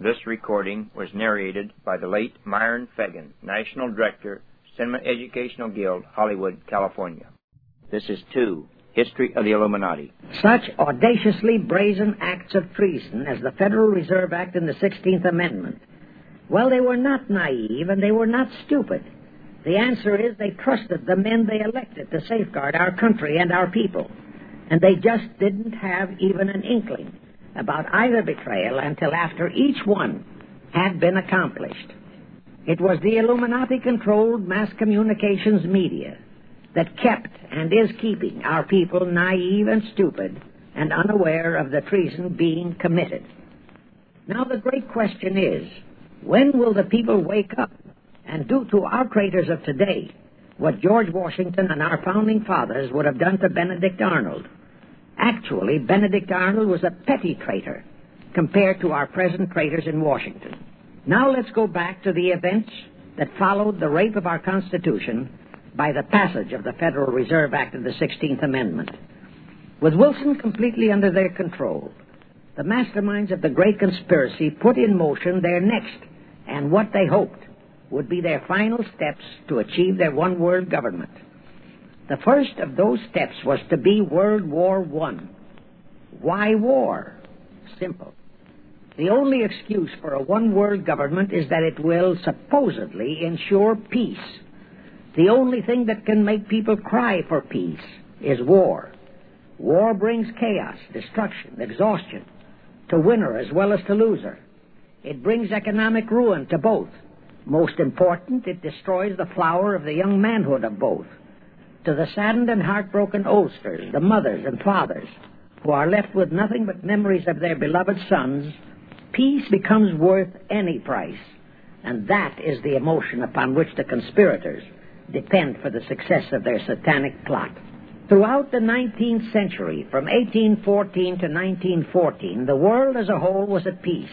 This recording was narrated by the late Myron Fagan, National Director, Cinema Educational Guild, Hollywood, California. This is 2, History of the Illuminati. Such audaciously brazen acts of treason as the Federal Reserve Act and the 16th Amendment, well, they were not naive and they were not stupid. The answer is they trusted the men they elected to safeguard our country and our people, and they just didn't have even an inkling about either betrayal until after each one had been accomplished. It was the Illuminati-controlled mass communications media that kept and is keeping our people naive and stupid and unaware of the treason being committed. Now the great question is, when will the people wake up and do to our traitors of today what George Washington and our founding fathers would have done to Benedict Arnold? Actually, Benedict Arnold was a petty traitor compared to our present traitors in Washington. Now let's go back to the events that followed the rape of our Constitution by the passage of the Federal Reserve Act of the 16th Amendment. With Wilson completely under their control, the masterminds of the great conspiracy put in motion their next and what they hoped would be their final steps to achieve their one-world government. The first of those steps was to be World War I. Why war? Simple. The only excuse for a one-world government is that it will supposedly ensure peace. The only thing that can make people cry for peace is war. War brings chaos, destruction, exhaustion, to winner as well as to loser. It brings economic ruin to both. Most important, it destroys the flower of the young manhood of both. To the saddened and heartbroken oldsters, the mothers and fathers, who are left with nothing but memories of their beloved sons, peace becomes worth any price. And that is the emotion upon which the conspirators depend for the success of their satanic plot. Throughout the 19th century, from 1814 to 1914, the world as a whole was at peace.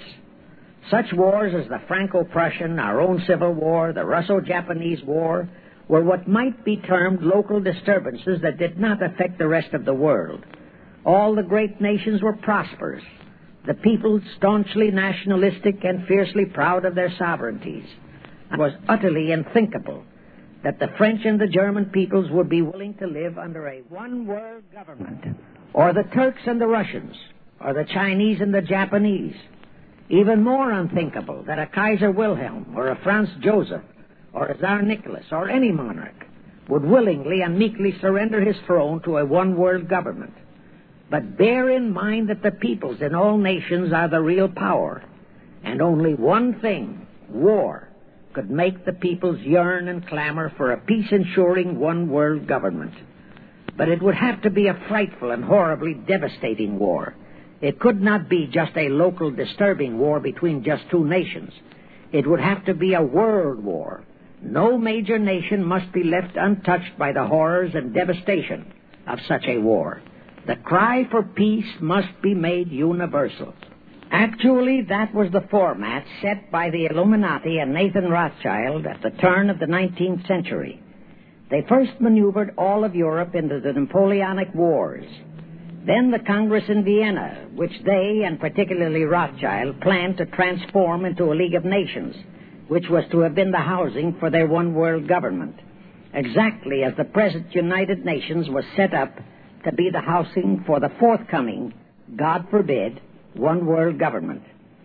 Such wars as the Franco-Prussian, our own Civil War, the Russo-Japanese War, were what might be termed local disturbances that did not affect the rest of the world. All the great nations were prosperous, the people staunchly nationalistic and fiercely proud of their sovereignties. It was utterly unthinkable that the French and the German peoples would be willing to live under a one-world government, or the Turks and the Russians, or the Chinese and the Japanese. Even more unthinkable that a Kaiser Wilhelm or a Franz Joseph or a Tsar Nicholas or any monarch would willingly and meekly surrender his throne to a one-world government. But bear in mind that the peoples in all nations are the real power, and only one thing, war, could make the peoples yearn and clamor for a peace-ensuring one-world government. But it would have to be a frightful and horribly devastating war. It could not be just a local disturbing war between just two nations. It would have to be a world war. No major nation must be left untouched by the horrors and devastation of such a war. The cry for peace must be made universal. Actually, that was the format set by the Illuminati and Nathan Rothschild at the turn of the 19th century. They first maneuvered all of Europe into the Napoleonic Wars. Then the Congress in Vienna, which they, and particularly Rothschild, planned to transform into a League of Nations, which was to have been the housing for their one-world government, exactly as the present United Nations was set up to be the housing for the forthcoming, God forbid, one-world government.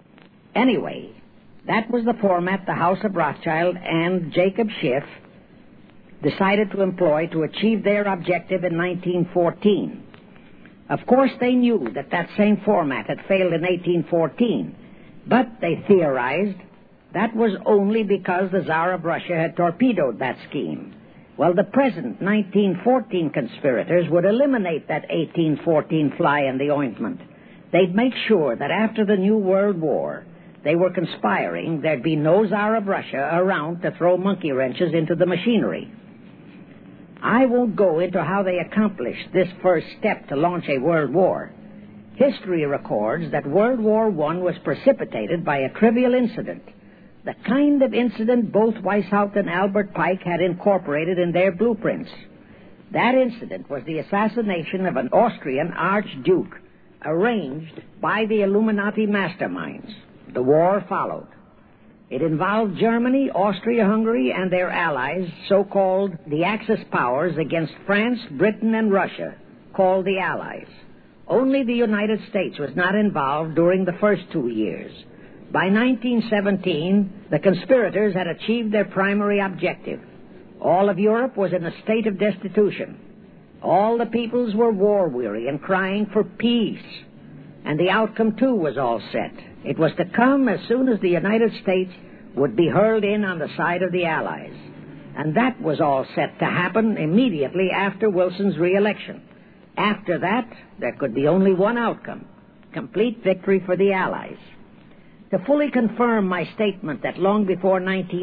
Anyway, that was the format the House of Rothschild and Jacob Schiff decided to employ to achieve their objective in 1914. Of course, they knew that that same format had failed in 1814, but they theorized that was only because the Tsar of Russia had torpedoed that scheme. Well, the present 1914 conspirators would eliminate that 1814 fly in the ointment. They'd make sure that after the New World War, they were conspiring, there'd be no Tsar of Russia around to throw monkey wrenches into the machinery. I won't go into how they accomplished this first step to launch a world war. History records that World War I was precipitated by a trivial incident, the kind of incident both Weishaupt and Albert Pike had incorporated in their blueprints. That incident was the assassination of an Austrian archduke, arranged by the Illuminati masterminds. The war followed. It involved Germany, Austria-Hungary, and their allies, so-called the Axis powers, against France, Britain, and Russia, called the Allies. Only the United States was not involved during the first 2 years. By 1917, the conspirators had achieved their primary objective. All of Europe was in a state of destitution. All the peoples were war-weary and crying for peace. And the outcome, too, was all set. It was to come as soon as the United States would be hurled in on the side of the Allies. And that was all set to happen immediately after Wilson's re-election. After that, there could be only one outcome: complete victory for the Allies. To fully confirm my statement that long before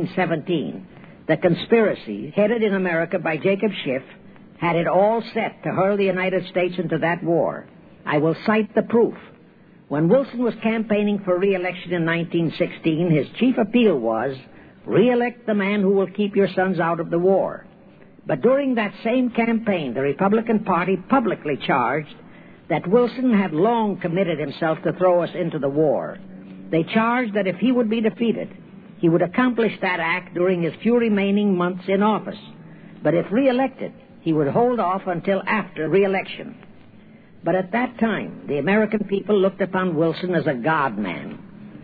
1917, the conspiracy, headed in America by Jacob Schiff, had it all set to hurl the United States into that war, I will cite the proof. When Wilson was campaigning for re-election in 1916, his chief appeal was, "Re-elect the man who will keep your sons out of the war." But during that same campaign, the Republican Party publicly charged that Wilson had long committed himself to throw us into the war. They charged that if he would be defeated, he would accomplish that act during his few remaining months in office. But if re-elected, he would hold off until after re-election. But at that time, the American people looked upon Wilson as a god-man.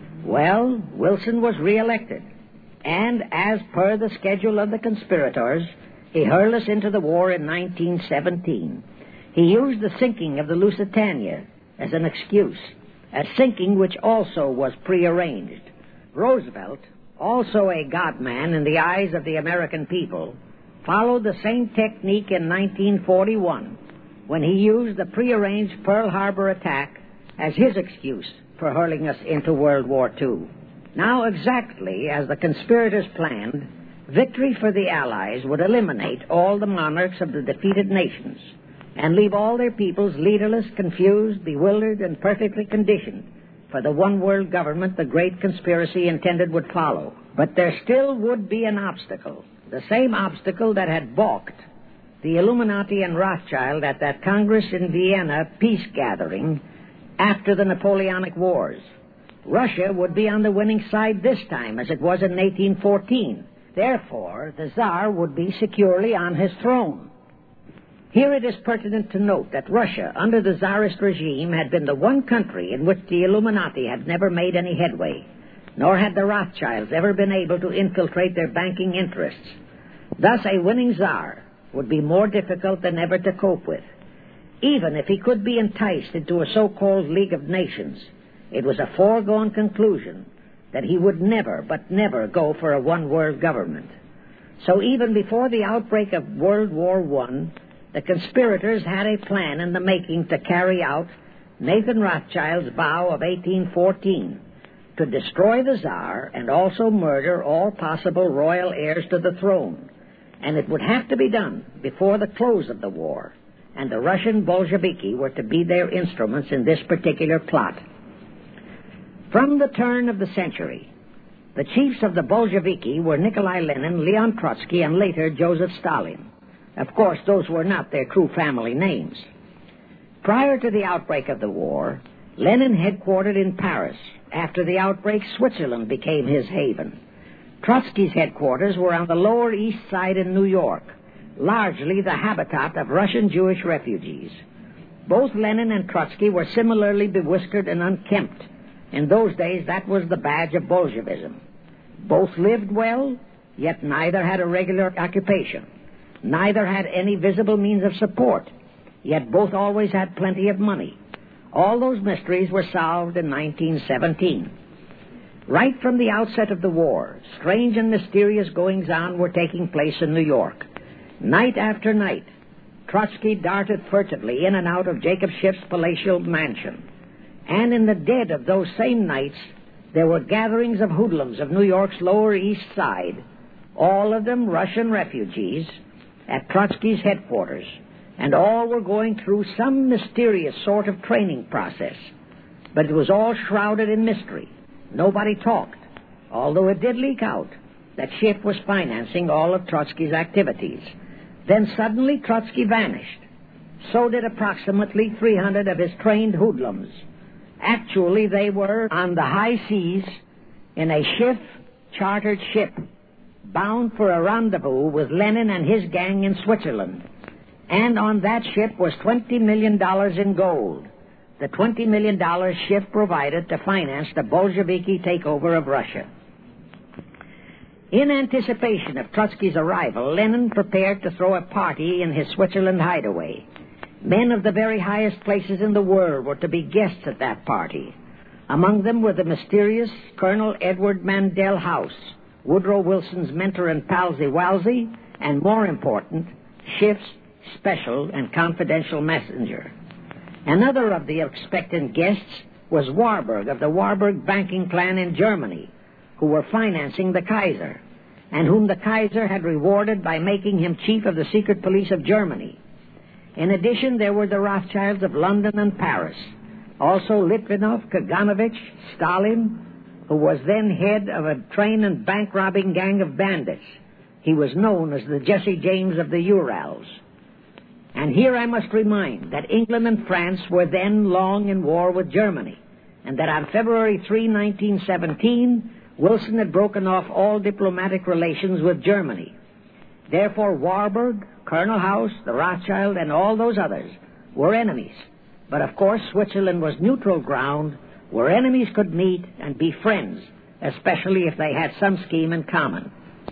Well, Wilson was re-elected, and as per the schedule of the conspirators, he hurled us into the war in 1917. He used the sinking of the Lusitania as an excuse, a sinking which also was prearranged. Roosevelt, also a god-man in the eyes of the American people, followed the same technique in 1941 when he used the prearranged Pearl Harbor attack as his excuse for hurling us into World War II. Now, exactly as the conspirators planned, victory for the Allies would eliminate all the monarchs of the defeated nations and leave all their peoples leaderless, confused, bewildered, and perfectly conditioned for the one-world government the great conspiracy intended would follow. But there still would be an obstacle, the same obstacle that had balked the Illuminati and Rothschild at that Congress in Vienna peace gathering after the Napoleonic Wars. Russia would be on the winning side this time, as it was in 1814. Therefore, the Tsar would be securely on his throne. Here it is pertinent to note that Russia, under the Tsarist regime, had been the one country in which the Illuminati had never made any headway, nor had the Rothschilds ever been able to infiltrate their banking interests. Thus, a winning Tsar would be more difficult than ever to cope with. Even if he could be enticed into a so-called League of Nations, it was a foregone conclusion that he would never, but never go for a one-world government. So even before the outbreak of World War I, the conspirators had a plan in the making to carry out Nathan Rothschild's vow of 1814, to destroy the Tsar and also murder all possible royal heirs to the throne. And it would have to be done before the close of the war, and the Russian Bolsheviki were to be their instruments in this particular plot. From the turn of the century, the chiefs of the Bolsheviki were Nikolai Lenin, Leon Trotsky, and later Joseph Stalin. Of course, those were not their true family names. Prior to the outbreak of the war, Lenin headquartered in Paris. After the outbreak, Switzerland became his haven. Trotsky's headquarters were on the Lower East Side in New York, largely the habitat of Russian Jewish refugees. Both Lenin and Trotsky were similarly bewhiskered and unkempt. In those days, that was the badge of Bolshevism. Both lived well, yet neither had a regular occupation. Neither had any visible means of support, yet both always had plenty of money. All those mysteries were solved in 1917. Right from the outset of the war, strange and mysterious goings-on were taking place in New York. Night after night, Trotsky darted furtively in and out of Jacob Schiff's palatial mansion. And in the dead of those same nights, there were gatherings of hoodlums of New York's Lower East Side, all of them Russian refugees, at Trotsky's headquarters, and all were going through some mysterious sort of training process. But it was all shrouded in mystery. Nobody talked, although it did leak out that Schiff was financing all of Trotsky's activities. Then suddenly Trotsky vanished. So did approximately 300 of his trained hoodlums. Actually, they were on the high seas in a Schiff-chartered ship bound for a rendezvous with Lenin and his gang in Switzerland. And on that ship was $20 million in gold. The $20 million Schiff provided to finance the Bolsheviki takeover of Russia. In anticipation of Trotsky's arrival, Lenin prepared to throw a party in his Switzerland hideaway. Men of the very highest places in the world were to be guests at that party. Among them were the mysterious Colonel Edward Mandel House, Woodrow Wilson's mentor and palsy-walsy, and more important, Schiff's special and confidential messenger. Another of the expectant guests was Warburg of the Warburg banking clan in Germany, who were financing the Kaiser, and whom the Kaiser had rewarded by making him chief of the secret police of Germany. In addition, there were the Rothschilds of London and Paris, also Litvinov, Kaganovich, Stalin, who was then head of a train and bank-robbing gang of bandits. He was known as the Jesse James of the Urals. And here I must remind that England and France were then long in war with Germany, and that on February 3, 1917, Wilson had broken off all diplomatic relations with Germany. Therefore, Warburg, Colonel House, the Rothschild, and all those others were enemies. But of course, Switzerland was neutral ground where enemies could meet and be friends, especially if they had some scheme in common.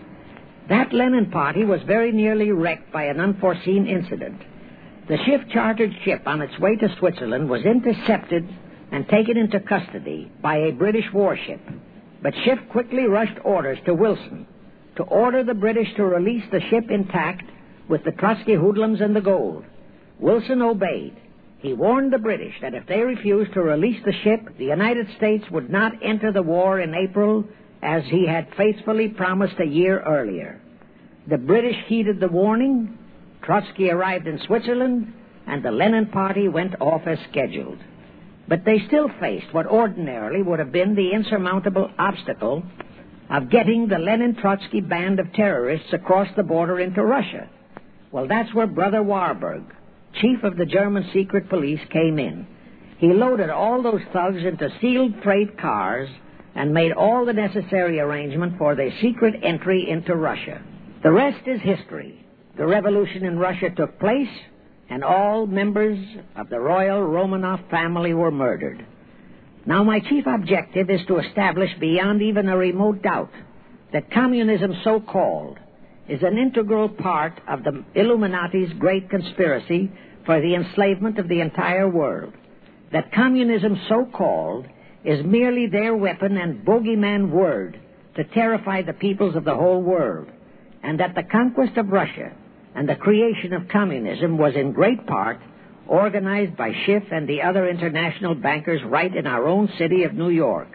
That Lenin party was very nearly wrecked by an unforeseen incident. The Schiff-chartered ship on its way to Switzerland was intercepted and taken into custody by a British warship. But Schiff quickly rushed orders to Wilson to order the British to release the ship intact with the Trotsky hoodlums and the gold. Wilson obeyed. He warned the British that if they refused to release the ship, the United States would not enter the war in April as he had faithfully promised a year earlier. The British heeded the warning, Trotsky arrived in Switzerland, and the Lenin party went off as scheduled. But they still faced what ordinarily would have been the insurmountable obstacle of getting the Lenin-Trotsky band of terrorists across the border into Russia. Well, that's where Brother Warburg, chief of the German secret police, came in. He loaded all those thugs into sealed freight cars and made all the necessary arrangement for their secret entry into Russia. The rest is history. The revolution in Russia took place, and all members of the royal Romanov family were murdered. Now, my chief objective is to establish beyond even a remote doubt that communism, so-called, is an integral part of the Illuminati's great conspiracy for the enslavement of the entire world. That communism, so-called, is merely their weapon and bogeyman word to terrify the peoples of the whole world, and that the conquest of Russia and the creation of communism was in great part organized by Schiff and the other international bankers right in our own city of New York.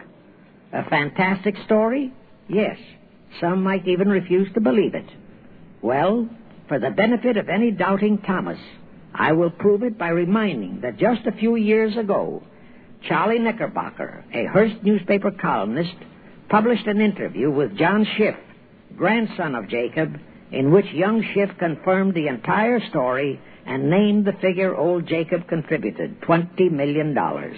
A fantastic story? Yes. Some might even refuse to believe it. Well, for the benefit of any doubting Thomas, I will prove it by reminding that just a few years ago, Charlie Knickerbocker, a Hearst newspaper columnist, published an interview with John Schiff, grandson of Jacob, in which young Schiff confirmed the entire story and named the figure old Jacob contributed, $20 million.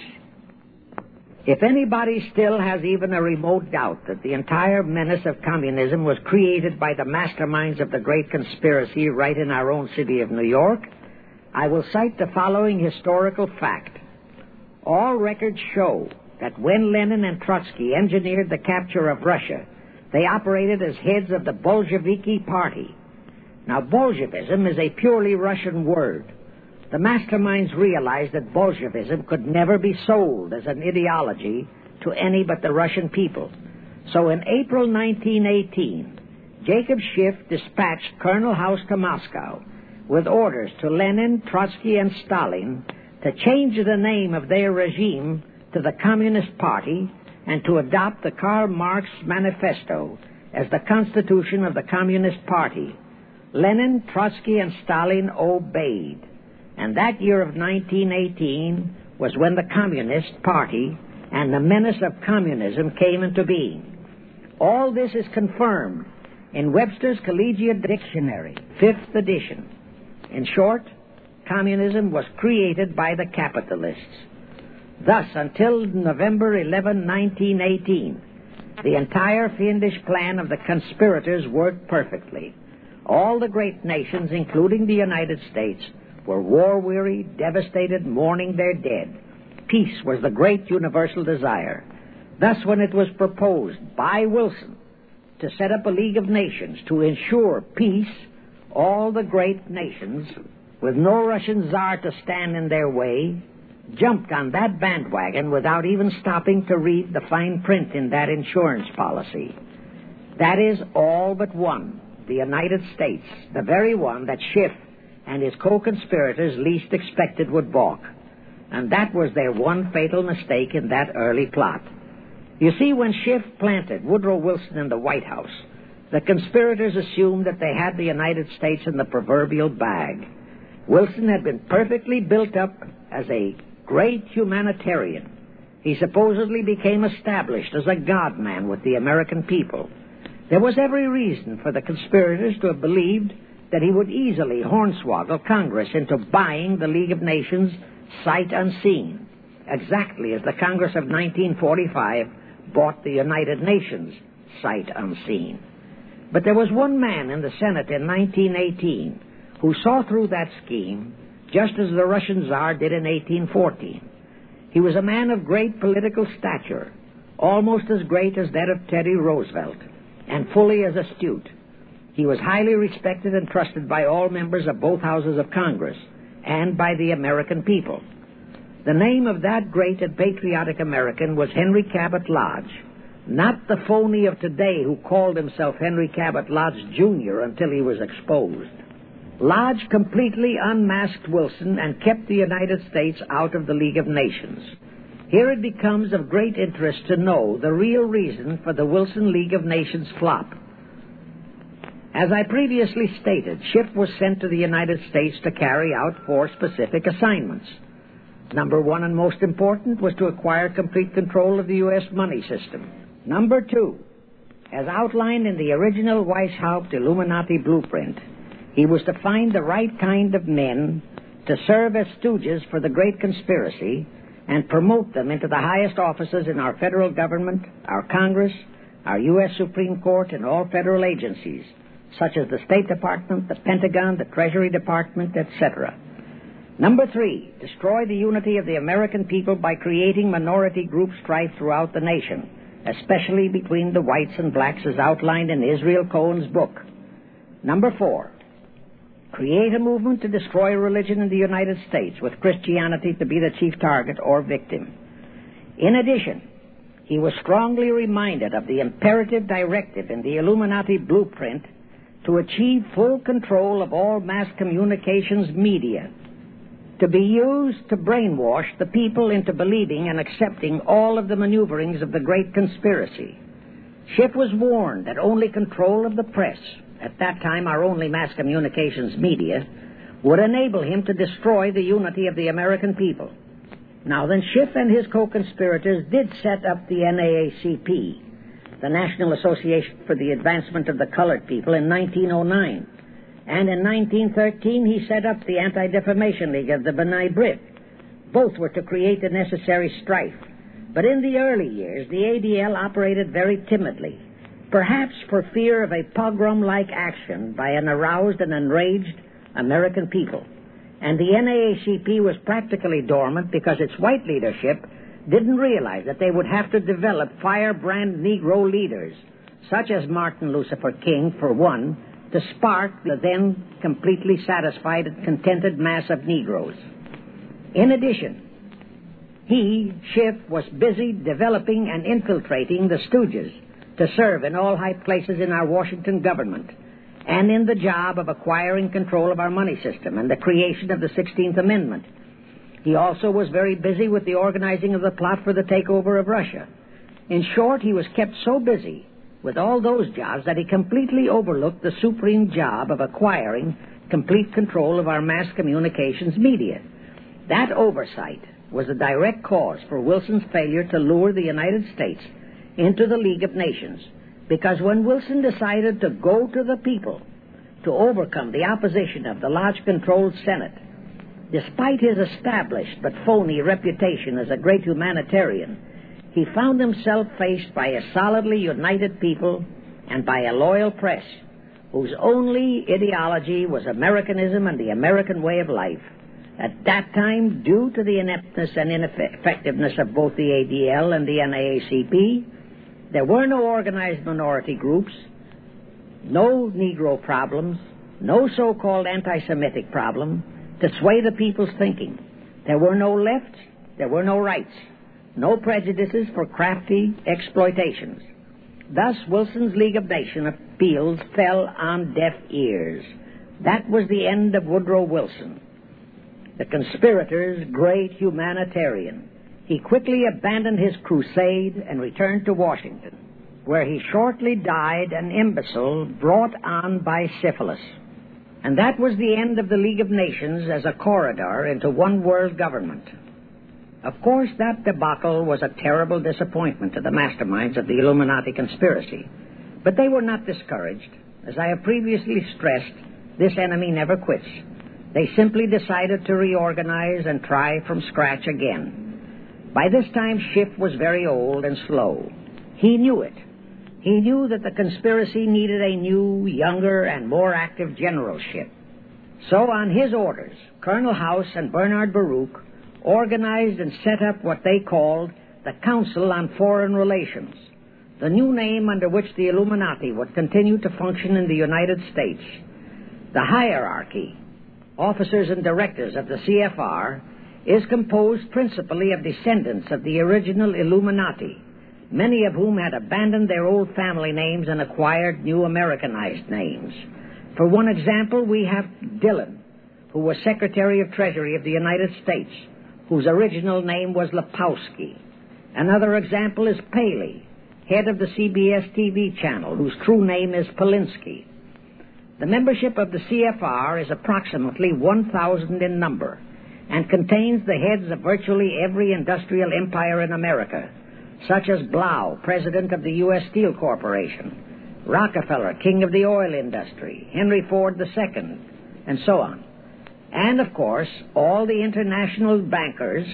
If anybody still has even a remote doubt that the entire menace of communism was created by the masterminds of the great conspiracy right in our own city of New York, I will cite the following historical fact. All records show that when Lenin and Trotsky engineered the capture of Russia, they operated as heads of the Bolsheviki party. Now, Bolshevism is a purely Russian word. The masterminds realized that Bolshevism could never be sold as an ideology to any but the Russian people. So in April 1918, Jacob Schiff dispatched Colonel House to Moscow with orders to Lenin, Trotsky, and Stalin to change the name of their regime to the Communist Party and to adopt the Karl Marx Manifesto as the constitution of the Communist Party. Lenin, Trotsky, and Stalin obeyed. And that year of 1918 was when the Communist Party and the menace of communism came into being. All this is confirmed in Webster's Collegiate Dictionary, 5th edition. In short, communism was created by the capitalists. Thus, until November 11, 1918, the entire fiendish plan of the conspirators worked perfectly. All the great nations, including the United States, were war-weary, devastated, mourning their dead. Peace was the great universal desire. Thus, when it was proposed by Wilson to set up a League of Nations to ensure peace, all the great nations, with no Russian czar to stand in their way, jumped on that bandwagon without even stopping to read the fine print in that insurance policy. That is, all but one, the United States, the very one that Schiff and his co-conspirators least expected would balk. And that was their one fatal mistake in that early plot. You see, when Schiff planted Woodrow Wilson in the White House, the conspirators assumed that they had the United States in the proverbial bag. Wilson had been perfectly built up as a great humanitarian. He supposedly became established as a God-man with the American people. There was every reason for the conspirators to have believed that he would easily hornswoggle Congress into buying the League of Nations sight unseen, exactly as the Congress of 1945 bought the United Nations sight unseen. But there was one man in the Senate in 1918 who saw through that scheme just as the Russian Tsar did in 1814. He was a man of great political stature, almost as great as that of Teddy Roosevelt, and fully as astute. He was highly respected and trusted by all members of both houses of Congress and by the American people. The name of that great and patriotic American was Henry Cabot Lodge, not the phony of today who called himself Henry Cabot Lodge, Jr. until he was exposed. Lodge completely unmasked Wilson and kept the United States out of the League of Nations. Here it becomes of great interest to know the real reason for the Wilson League of Nations flop. As I previously stated, Schiff was sent to the United States to carry out 4 specific assignments. Number 1, and most important, was to acquire complete control of the U.S. money system. Number 2, as outlined in the original Weishaupt Illuminati blueprint, he was to find the right kind of men to serve as stooges for the great conspiracy and promote them into the highest offices in our federal government, our Congress, our U.S. Supreme Court, and all federal agencies, such as the State Department, the Pentagon, the Treasury Department, etc. Number 3, destroy the unity of the American people by creating minority group strife throughout the nation, especially between the whites and blacks as outlined in Israel Cohen's book. Number 4, create a movement to destroy religion in the United States, with Christianity to be the chief target or victim. In addition, he was strongly reminded of the imperative directive in the Illuminati blueprint to achieve full control of all mass communications media, to be used to brainwash the people into believing and accepting all of the maneuverings of the great conspiracy. Schiff was warned that only control of the press, at that time our only mass communications media, would enable him to destroy the unity of the American people. Now then, Schiff and his co-conspirators did set up the NAACP, the National Association for the Advancement of the Colored People, in 1909. And in 1913, he set up the Anti-Defamation League of the B'nai B'rith. Both were to create the necessary strife. But in the early years, the ADL operated very timidly, perhaps for fear of a pogrom-like action by an aroused and enraged American people. And the NAACP was practically dormant because its white leadership didn't realize that they would have to develop firebrand Negro leaders, such as Martin Lucifer King, for one, to spark the then completely satisfied and contented mass of Negroes. In addition, he, Schiff, was busy developing and infiltrating the stooges to serve in all high places in our Washington government and in the job of acquiring control of our money system and the creation of the 16th Amendment. He also was very busy with the organizing of the plot for the takeover of Russia. In short, he was kept so busy with all those jobs that he completely overlooked the supreme job of acquiring complete control of our mass communications media. That oversight was a direct cause for Wilson's failure to lure the United States into the League of Nations, because when Wilson decided to go to the people to overcome the opposition of the Lodge-controlled Senate, Despite his established but phony reputation as a great humanitarian, he found himself faced by a solidly united people and by a loyal press whose only ideology was Americanism and the American way of life. At that time, due to the ineptness and ineffectiveness of both the ADL and the NAACP, there were no organized minority groups, no Negro problems, no so-called anti-Semitic problem to sway the people's thinking. There were no lefts, there were no rights, no prejudices for crafty exploitations. Thus, Wilson's League of Nations appeals fell on deaf ears. That was the end of Woodrow Wilson, the conspirator's great humanitarian. He quickly abandoned his crusade and returned to Washington, where he shortly died an imbecile brought on by syphilis. And that was the end of the League of Nations as a corridor into one world government. Of course, that debacle was a terrible disappointment to the masterminds of the Illuminati conspiracy. But they were not discouraged. As I have previously stressed, this enemy never quits. They simply decided to reorganize and try from scratch again. By this time, Schiff was very old and slow. He knew it. He knew that the conspiracy needed a new, younger, and more active generalship. So on his orders, Colonel House and Bernard Baruch organized and set up what they called the Council on Foreign Relations, the new name under which the Illuminati would continue to function in the United States. The hierarchy, officers and directors of the CFR, is composed principally of descendants of the original Illuminati, many of whom had abandoned their old family names and acquired new Americanized names. For one example, we have Dillon, who was Secretary of Treasury of the United States, whose original name was Lepowski. Another example is Paley, head of the CBS TV channel, whose true name is Polinsky. The membership of the CFR is approximately 1,000 in number and contains the heads of virtually every industrial empire in America, such as Blau, president of the U.S. Steel Corporation, Rockefeller, king of the oil industry, Henry Ford II, and so on. And, of course, all the international bankers,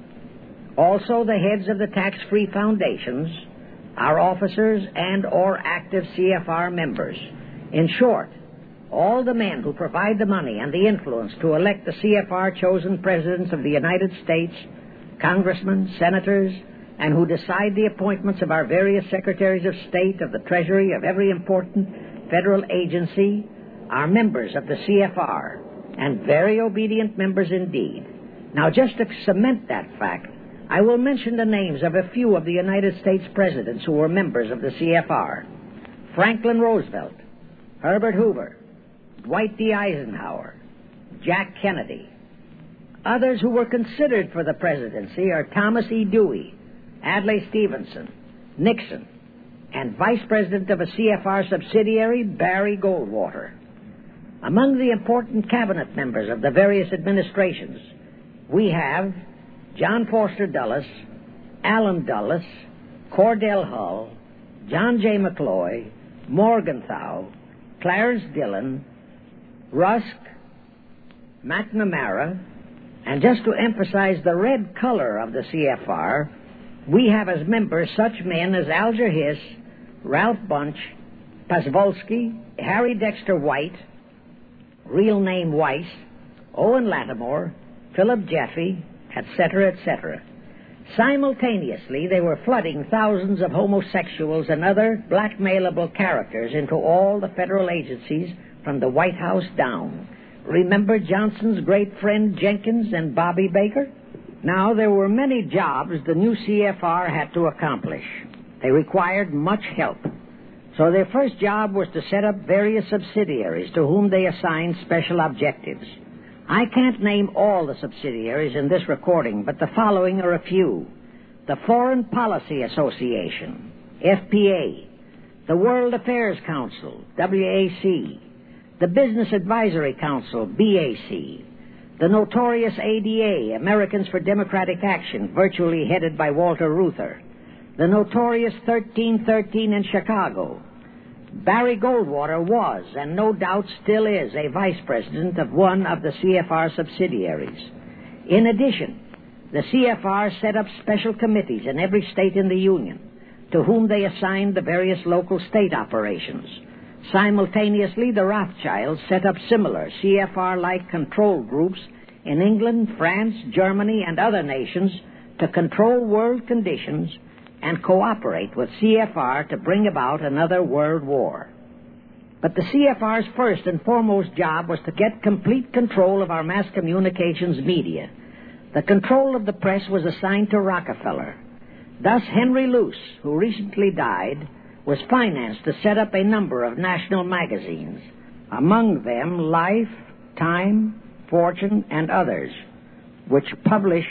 also the heads of the tax-free foundations, are officers and or active CFR members. In short, all the men who provide the money and the influence to elect the CFR-chosen presidents of the United States, congressmen, senators, and who decide the appointments of our various secretaries of state, of the Treasury, of every important federal agency, are members of the CFR, and very obedient members indeed. Now, just to cement that fact, I will mention the names of a few of the United States presidents who were members of the CFR. Franklin Roosevelt, Herbert Hoover, Dwight D. Eisenhower, Jack Kennedy. Others who were considered for the presidency are Thomas E. Dewey, Adlai Stevenson, Nixon, and Vice President of a CFR subsidiary, Barry Goldwater. Among the important cabinet members of the various administrations, we have John Foster Dulles, Allen Dulles, Cordell Hull, John J. McCloy, Morgenthau, Clarence Dillon, Rusk, McNamara, and just to emphasize the red color of the CFR, we have as members such men as Alger Hiss, Ralph Bunche, Pazvolsky, Harry Dexter White, real name Weiss, Owen Lattimore, Philip Jeffy, etc., etc. Simultaneously, they were flooding thousands of homosexuals and other blackmailable characters into all the federal agencies from the White House down. Remember Johnson's great friend Jenkins and Bobby Baker? Now, there were many jobs the new CFR had to accomplish. They required much help. So their first job was to set up various subsidiaries to whom they assigned special objectives. I can't name all the subsidiaries in this recording, but the following are a few. The Foreign Policy Association, FPA, the World Affairs Council, WAC, the Business Advisory Council, BAC, the notorious ADA, Americans for Democratic Action, virtually headed by Walter Reuther, the notorious 1313 in Chicago, Barry Goldwater was, and no doubt still is, a vice president of one of the CFR subsidiaries. In addition, the CFR set up special committees in every state in the Union, to whom they assigned the various local state operations. Simultaneously, the Rothschilds set up similar CFR-like control groups in England, France, Germany, and other nations to control world conditions and cooperate with CFR to bring about another world war. But the CFR's first and foremost job was to get complete control of our mass communications media. The control of the press was assigned to Rockefeller. Thus, Henry Luce, who recently died, was financed to set up a number of national magazines, among them Life, Time, Fortune, and others, which publish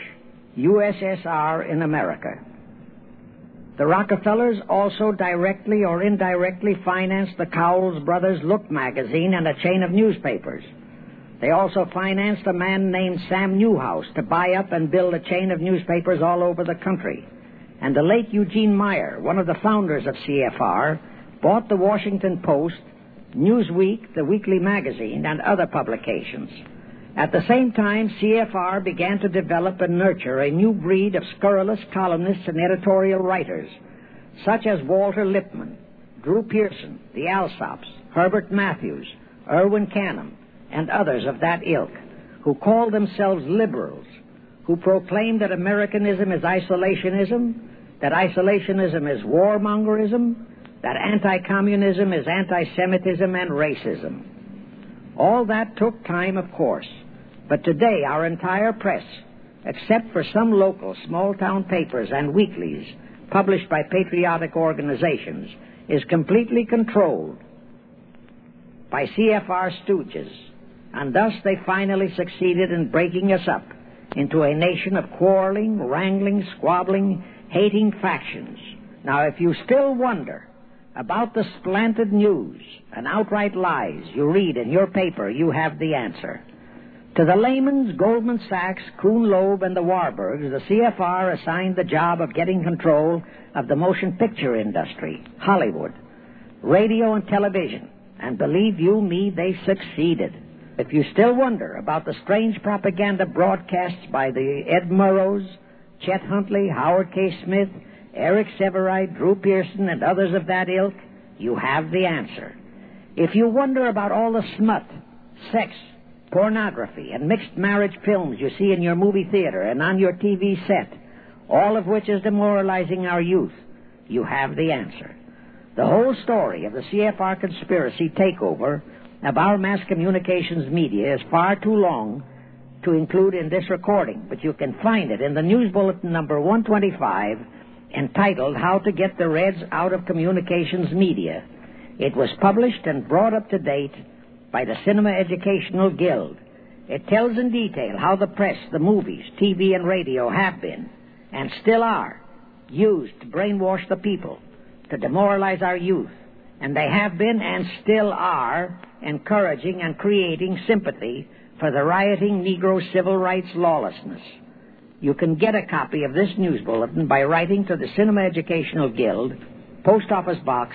USSR in America. The Rockefellers also directly or indirectly financed the Cowles Brothers Look magazine and a chain of newspapers. They also financed a man named Sam Newhouse to buy up and build a chain of newspapers all over the country. And the late Eugene Meyer, one of the founders of CFR, bought the Washington Post, Newsweek, the weekly magazine, and other publications. At the same time, CFR began to develop and nurture a new breed of scurrilous columnists and editorial writers, such as Walter Lippmann, Drew Pearson, the Alsops, Herbert Matthews, Irwin Canham, and others of that ilk, who called themselves liberals, who proclaimed that Americanism is isolationism, that isolationism is warmongerism, that anti-communism is anti-Semitism and racism. All that took time, of course, but today our entire press, except for some local small-town papers and weeklies published by patriotic organizations, is completely controlled by CFR stooges, and thus they finally succeeded in breaking us up into a nation of quarreling, wrangling, squabbling, hating factions. Now, if you still wonder about the slanted news and outright lies you read in your paper, you have the answer. To the Lehmans, Goldman Sachs, Kuhn Loeb, and the Warburgs, the CFR assigned the job of getting control of the motion picture industry, Hollywood, radio and television, and believe you me, they succeeded. If you still wonder about the strange propaganda broadcasts by the Ed Murrows, Chet Huntley, Howard K. Smith, Eric Severide, Drew Pearson, and others of that ilk, you have the answer. If you wonder about all the smut, sex, pornography, and mixed marriage films you see in your movie theater and on your TV set, all of which is demoralizing our youth, you have the answer. The whole story of the CFR conspiracy takeover of our mass communications media is far too long to include in this recording, but you can find it in the News Bulletin number 125, entitled How to Get the Reds Out of Communications Media. It was published and brought up to date by the Cinema Educational Guild. It tells in detail how the press, the movies, TV, and radio have been, and still are, used to brainwash the people, to demoralize our youth, and they have been and still are encouraging and creating sympathy for the rioting Negro civil rights lawlessness. You can get a copy of this news bulletin by writing to the Cinema Educational Guild, Post Office Box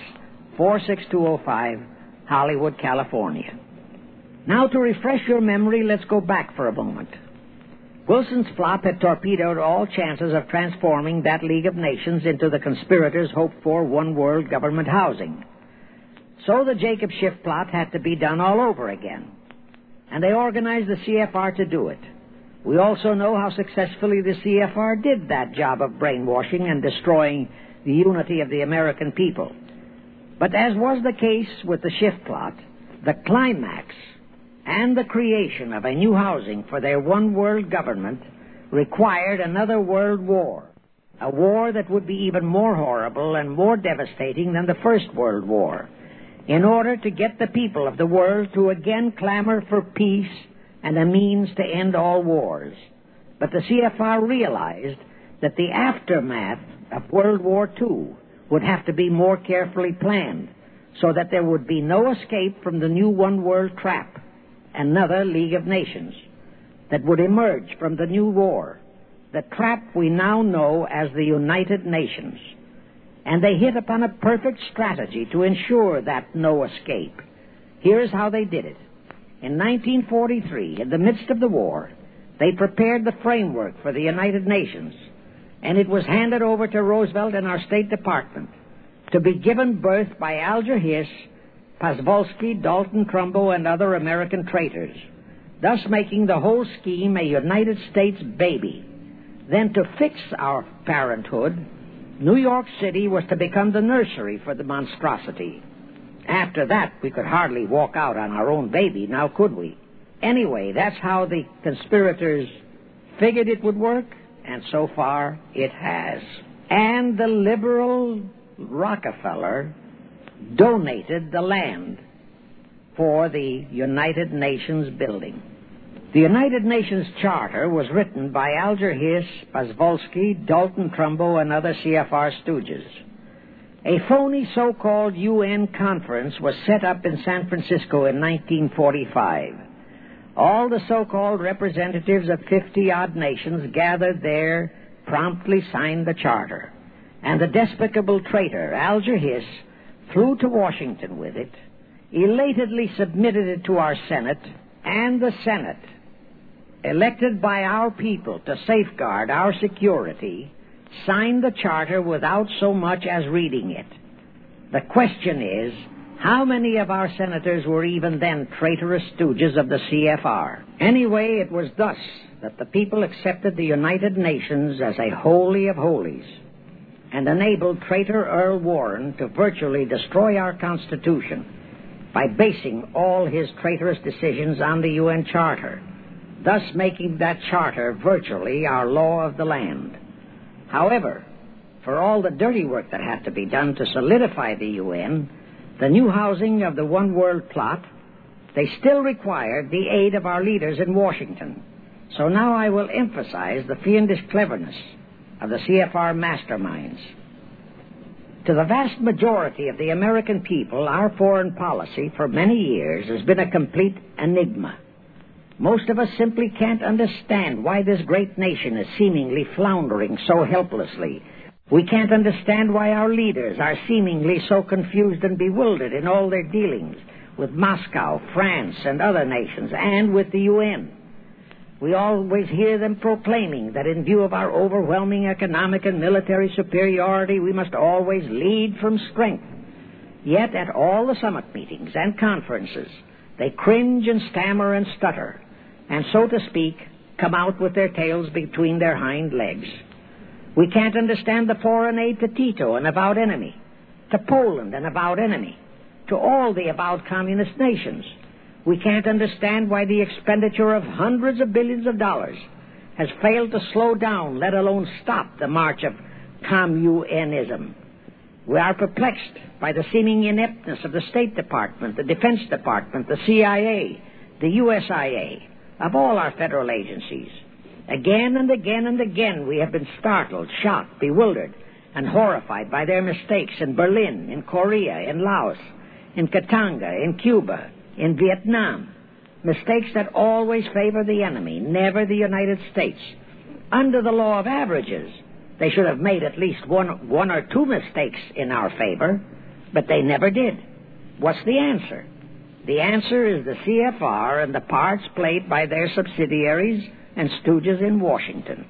46205, Hollywood, California. Now, to refresh your memory, let's go back for a moment. Wilson's flop had torpedoed all chances of transforming that League of Nations into the conspirators' hoped-for one-world government housing. So the Jacob Schiff plot had to be done all over again, and they organized the CFR to do it. We also know how successfully the CFR did that job of brainwashing and destroying the unity of the American people. But as was the case with the Schiff plot, the climax and the creation of a new housing for their one-world government required another world war, a war that would be even more horrible and more devastating than the First World War, in order to get the people of the world to again clamor for peace and a means to end all wars. But the CFR realized that the aftermath of World War II would have to be more carefully planned, so that there would be no escape from the new one-world trap, another League of Nations, that would emerge from the new war, the trap we now know as the United Nations. and they hit upon a perfect strategy to ensure that no escape. Here's how they did it. In 1943, in the midst of the war, they prepared the framework for the United Nations, and it was handed over to Roosevelt and our State Department to be given birth by Alger Hiss, Pozvolsky, Dalton Trumbo, and other American traitors, thus making the whole scheme a United States baby. Then to fix our parenthood, New York City was to become the nursery for the monstrosity. After that, we could hardly walk out on our own baby, now could we? Anyway, that's how the conspirators figured it would work, and so far it has. And the liberal Rockefeller donated the land for the United Nations building. The United Nations Charter was written by Alger Hiss, Pozvolsky, Dalton Trumbo, and other CFR stooges. A phony so-called UN conference was set up in San Francisco in 1945. All the so-called representatives of 50-odd nations gathered there, promptly signed the charter. And the despicable traitor, Alger Hiss, flew to Washington with it, elatedly submitted it to our Senate, and the Senate, elected by our people to safeguard our security, signed the charter without so much as reading it. The question is, how many of our senators were even then traitorous stooges of the CFR? Anyway, it was thus that the people accepted the United Nations as a holy of holies and enabled traitor Earl Warren to virtually destroy our Constitution by basing all his traitorous decisions on the UN Charter, thus making that charter virtually our law of the land. However, for all the dirty work that had to be done to solidify the UN, the new housing of the One World plot, they still required the aid of our leaders in Washington. So now I will emphasize the fiendish cleverness of the CFR masterminds. To the vast majority of the American people, our foreign policy for many years has been a complete enigma. Most of us simply can't understand why this great nation is seemingly floundering so helplessly. We can't understand why our leaders are seemingly so confused and bewildered in all their dealings with Moscow, France, and other nations, and with the UN. We always hear them proclaiming that in view of our overwhelming economic and military superiority, we must always lead from strength. Yet at all the summit meetings and conferences, they cringe and stammer and stutter, and so to speak, come out with their tails between their hind legs. We can't understand the foreign aid to Tito, an avowed enemy, to Poland, an avowed enemy, to all the avowed communist nations. We can't understand why the expenditure of hundreds of billions of dollars has failed to slow down, let alone stop, the march of communism. We are perplexed by the seeming ineptness of the State Department, the Defense Department, the CIA, the USIA, of all our federal agencies. Again and again and again we have been startled, shocked, bewildered, and horrified by their mistakes in Berlin, in Korea, in Laos, in Katanga, in Cuba, in Vietnam. Mistakes that always favor the enemy, never the United States. Under the law of averages, they should have made at least one or two mistakes in our favor, but they never did. What's the answer? The answer is the CFR and the parts played by their subsidiaries and stooges in Washington.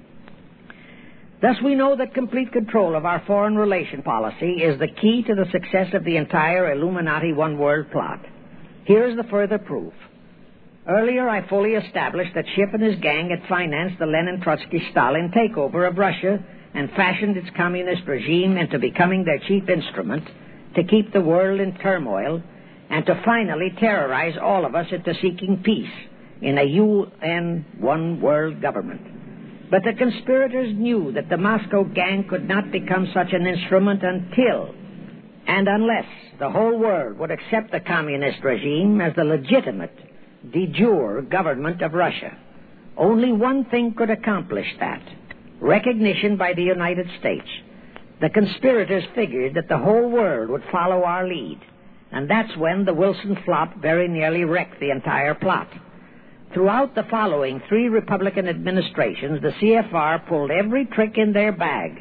Thus we know that complete control of our foreign relation policy is the key to the success of the entire Illuminati One World plot. Here is the further proof. Earlier I fully established that Schiff and his gang had financed the Lenin-Trotsky-Stalin takeover of Russia and fashioned its communist regime into becoming their chief instrument to keep the world in turmoil and to finally terrorize all of us into seeking peace in a UN One World government. But the conspirators knew that the Moscow gang could not become such an instrument until and unless the whole world would accept the communist regime as the legitimate, de jure government of Russia. Only one thing could accomplish that: recognition by the United States. The conspirators figured that the whole world would follow our lead, and that's when the Wilson flop very nearly wrecked the entire plot. Throughout the following 3 Republican administrations, the CFR pulled every trick in their bag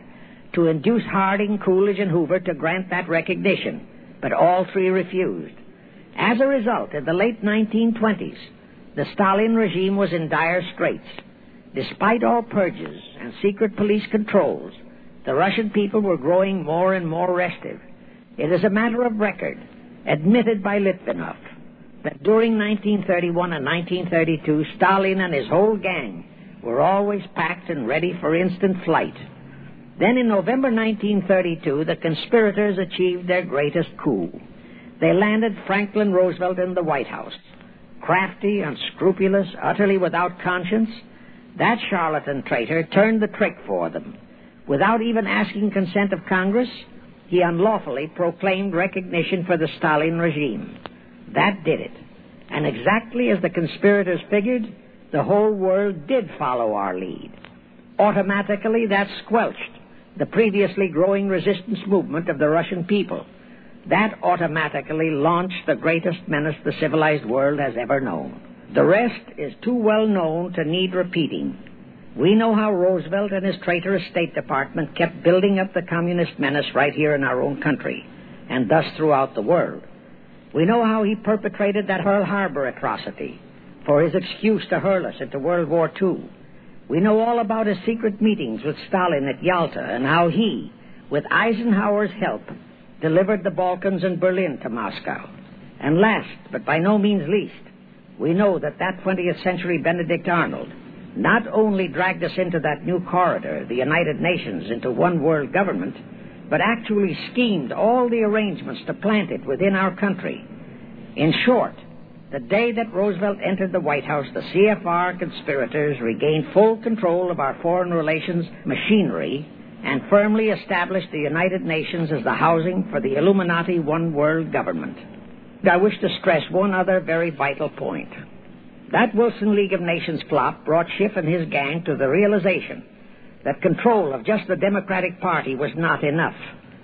to induce Harding, Coolidge, and Hoover to grant that recognition, but all three refused. As a result, in the late 1920s, the Stalin regime was in dire straits. Despite all purges and secret police controls, the Russian people were growing more and more restive. It is a matter of record, admitted by Litvinov, that during 1931 and 1932, Stalin and his whole gang were always packed and ready for instant flight. Then in November 1932, the conspirators achieved their greatest coup. They landed Franklin Roosevelt in the White House. Crafty, unscrupulous, utterly without conscience, that charlatan traitor turned the trick for them. Without even asking consent of Congress, he unlawfully proclaimed recognition for the Stalin regime. That did it. And exactly as the conspirators figured, the whole world did follow our lead. Automatically, that squelched the previously growing resistance movement of the Russian people. That automatically launched the greatest menace the civilized world has ever known. The rest is too well known to need repeating. We know how Roosevelt and his traitorous State Department kept building up the communist menace right here in our own country, and thus throughout the world. We know how he perpetrated that Pearl Harbor atrocity for his excuse to hurl us into World War II. We know all about his secret meetings with Stalin at Yalta and how he, with Eisenhower's help, delivered the Balkans and Berlin to Moscow. And last, but by no means least, we know that 20th century Benedict Arnold not only dragged us into that new corridor, the United Nations, into one world government, but actually schemed all the arrangements to plant it within our country. In short, the day that Roosevelt entered the White House, the CFR conspirators regained full control of our foreign relations machinery and firmly established the United Nations as the housing for the Illuminati one world government. I wish to stress one other very vital point. That Wilson League of Nations plot brought Schiff and his gang to the realization that control of just the Democratic Party was not enough.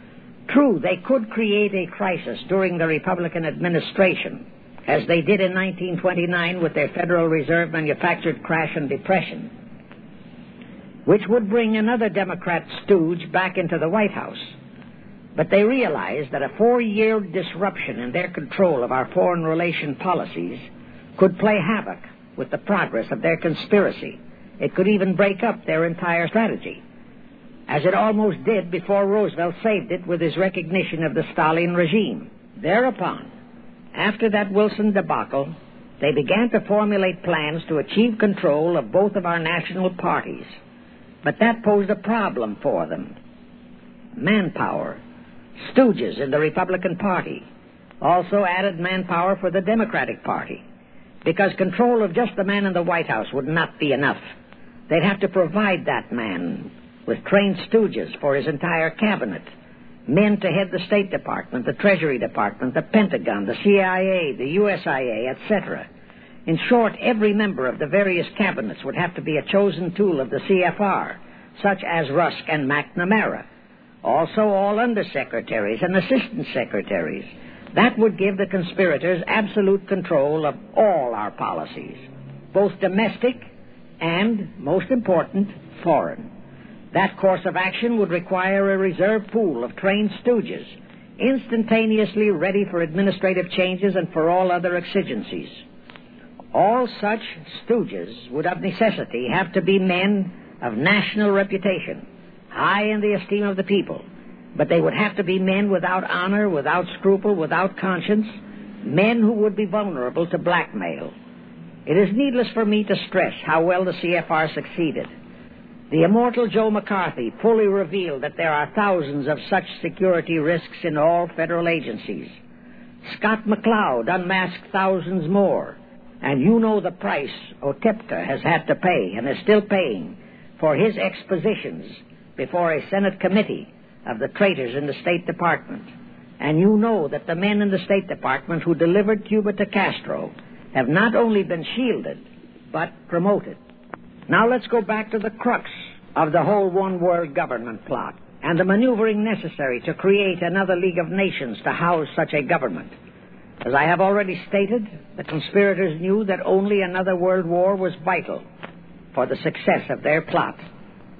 True, they could create a crisis during the Republican administration, as they did in 1929 with their Federal Reserve manufactured crash and depression, which would bring another Democrat stooge back into the White House. But they realized that a 4-year disruption in their control of our foreign relation policies could play havoc with the progress of their conspiracy. It could even break up their entire strategy, as it almost did before Roosevelt saved it with his recognition of the Stalin regime. Thereupon, after that Wilson debacle, they began to formulate plans to achieve control of both of our national parties. But that posed a problem for them. Manpower. Stooges in the Republican Party also added manpower for the Democratic Party, because control of just the man in the White House would not be enough. They'd have to provide that man with trained stooges for his entire cabinet, men to head the State Department, the Treasury Department, the Pentagon, the CIA, the USIA, etc. In short, every member of the various cabinets would have to be a chosen tool of the CFR, such as Rusk and McNamara. Also, all undersecretaries and assistant secretaries. That would give the conspirators absolute control of all our policies, both domestic and, most important, foreign. That course of action would require a reserve pool of trained stooges, instantaneously ready for administrative changes and for all other exigencies. All such stooges would of necessity have to be men of national reputation, high in the esteem of the people, but they would have to be men without honor, without scruple, without conscience, men who would be vulnerable to blackmail. It is needless for me to stress how well the CFR succeeded. The immortal Joe McCarthy fully revealed that there are thousands of such security risks in all federal agencies. Scott McCloud unmasked thousands more, and you know the price Otepka has had to pay and is still paying for his expositions before a Senate committee of the traitors in the State Department. And you know that the men in the State Department who delivered Cuba to Castro have not only been shielded, but promoted. Now let's go back to the crux of the whole one world government plot and the maneuvering necessary to create another League of Nations to house such a government. As I have already stated, the conspirators knew that only another world war was vital for the success of their plot.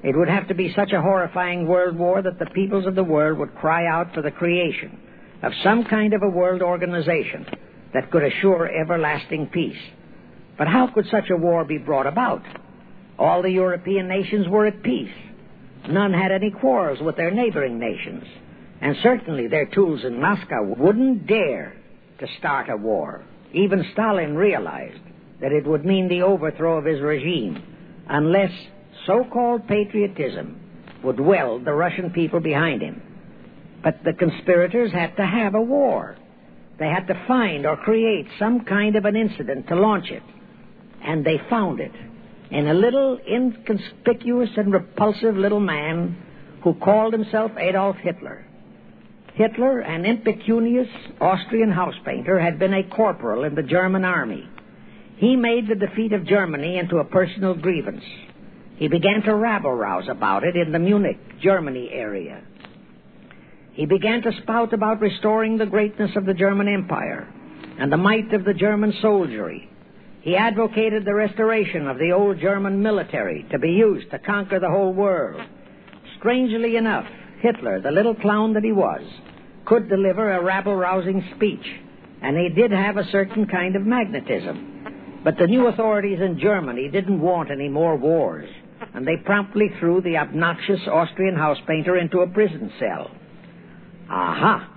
It would have to be such a horrifying world war that the peoples of the world would cry out for the creation of some kind of a world organization that could assure everlasting peace. But how could such a war be brought about? All the European nations were at peace. None had any quarrels with their neighboring nations. And certainly their tools in Moscow wouldn't dare to start a war. Even Stalin realized that it would mean the overthrow of his regime unless so-called patriotism would weld the Russian people behind him. But the conspirators had to have a war. They had to find or create some kind of an incident to launch it. And they found it in a little inconspicuous and repulsive little man who called himself Adolf Hitler. Hitler, an impecunious Austrian house painter, had been a corporal in the German army. He made the defeat of Germany into a personal grievance. He began to rabble-rouse about it in the Munich, Germany area. He began to spout about restoring the greatness of the German Empire and the might of the German soldiery. He advocated the restoration of the old German military to be used to conquer the whole world. Strangely enough, Hitler, the little clown that he was, could deliver a rabble-rousing speech, and he did have a certain kind of magnetism. But the new authorities in Germany didn't want any more wars, and they promptly threw the obnoxious Austrian house painter into a prison cell. Aha!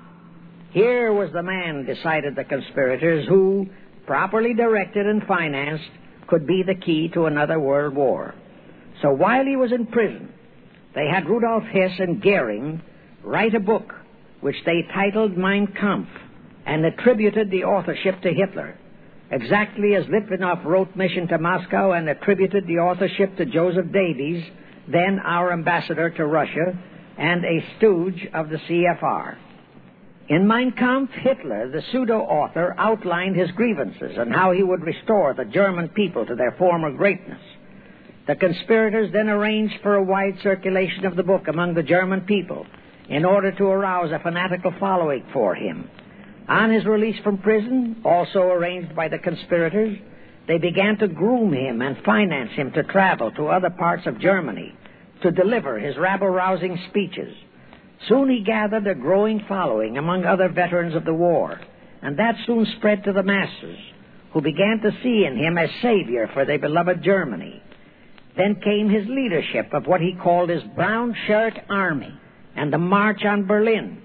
Here was the man, decided the conspirators, who, properly directed and financed, could be the key to another world war. So while he was in prison, they had Rudolf Hess and Goering write a book which they titled Mein Kampf and attributed the authorship to Hitler, exactly as Litvinov wrote Mission to Moscow and attributed the authorship to Joseph Davies, then our ambassador to Russia and a stooge of the CFR. In Mein Kampf, Hitler, the pseudo-author, outlined his grievances and how he would restore the German people to their former greatness. The conspirators then arranged for a wide circulation of the book among the German people in order to arouse a fanatical following for him. On his release from prison, also arranged by the conspirators, they began to groom him and finance him to travel to other parts of Germany to deliver his rabble-rousing speeches. Soon he gathered a growing following among other veterans of the war, and that soon spread to the masses, who began to see in him a savior for their beloved Germany. Then came his leadership of what he called his Brown Shirt Army and the March on Berlin.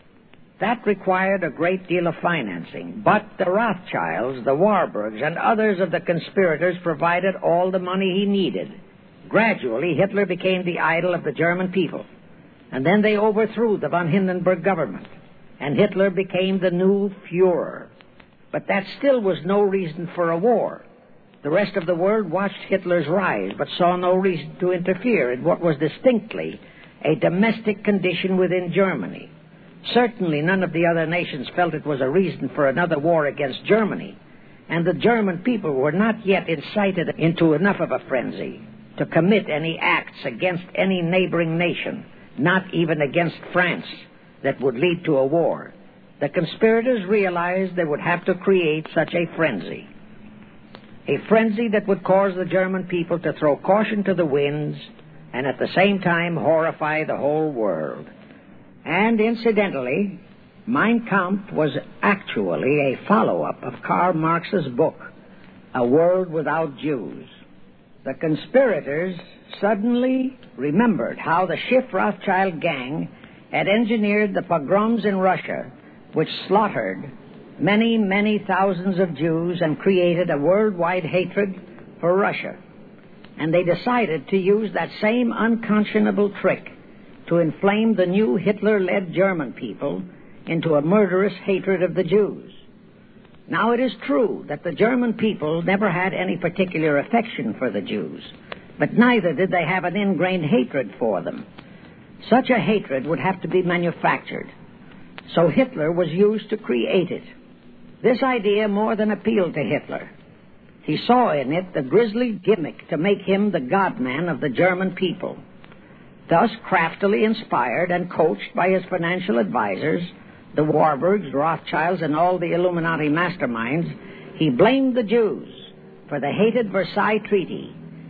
That required a great deal of financing, but the Rothschilds, the Warburgs, and others of the conspirators provided all the money he needed. Gradually, Hitler became the idol of the German people, and then they overthrew the von Hindenburg government, and Hitler became the new Führer. But that still was no reason for a war. The rest of the world watched Hitler's rise, but saw no reason to interfere in what was distinctly a domestic condition within Germany. Certainly none of the other nations felt it was a reason for another war against Germany, and the German people were not yet incited into enough of a frenzy to commit any acts against any neighboring nation, not even against France, that would lead to a war. The conspirators realized they would have to create such a frenzy that would cause the German people to throw caution to the winds and at the same time horrify the whole world. And incidentally, Mein Kampf was actually a follow-up of Karl Marx's book, A World Without Jews. The conspirators suddenly remembered how the Schiff-Rothschild gang had engineered the pogroms in Russia, which slaughtered many, many thousands of Jews and created a worldwide hatred for Russia. And they decided to use that same unconscionable trick to inflame the new Hitler-led German people into a murderous hatred of the Jews. Now, it is true that the German people never had any particular affection for the Jews, but neither did they have an ingrained hatred for them. Such a hatred would have to be manufactured, so Hitler was used to create it. This idea more than appealed to Hitler. He saw in it the grisly gimmick to make him the God-man of the German people. Thus, craftily inspired and coached by his financial advisors, the Warburgs, Rothschilds, and all the Illuminati masterminds, he blamed the Jews for the hated Versailles Treaty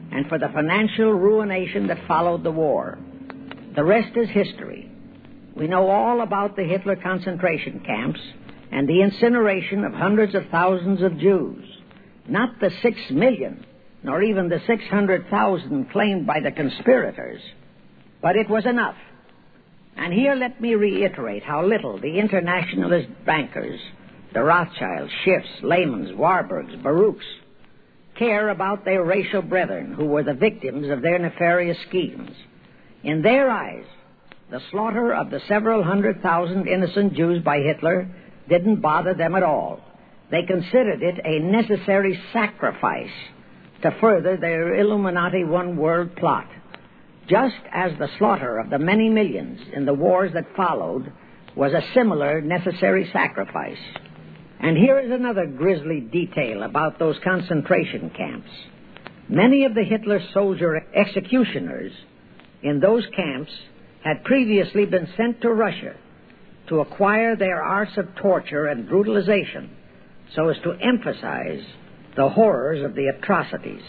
and for the financial ruination that followed the war. The rest is history. We know all about the Hitler concentration camps and the incineration of hundreds of thousands of Jews. Not the 6 million, nor even the 600,000 claimed by the conspirators, but it was enough. And here let me reiterate how little the internationalist bankers, the Rothschilds, Schiffs, Lehmans, Warburgs, Baruchs, care about their racial brethren who were the victims of their nefarious schemes. In their eyes, the slaughter of the several 100,000 innocent Jews by Hitler didn't bother them at all. They considered it a necessary sacrifice to further their Illuminati one-world plot, just as the slaughter of the many millions in the wars that followed was a similar necessary sacrifice. And here is another grisly detail about those concentration camps. Many of the Hitler soldier executioners in those camps had previously been sent to Russia to acquire their arts of torture and brutalization so as to emphasize the horrors of the atrocities.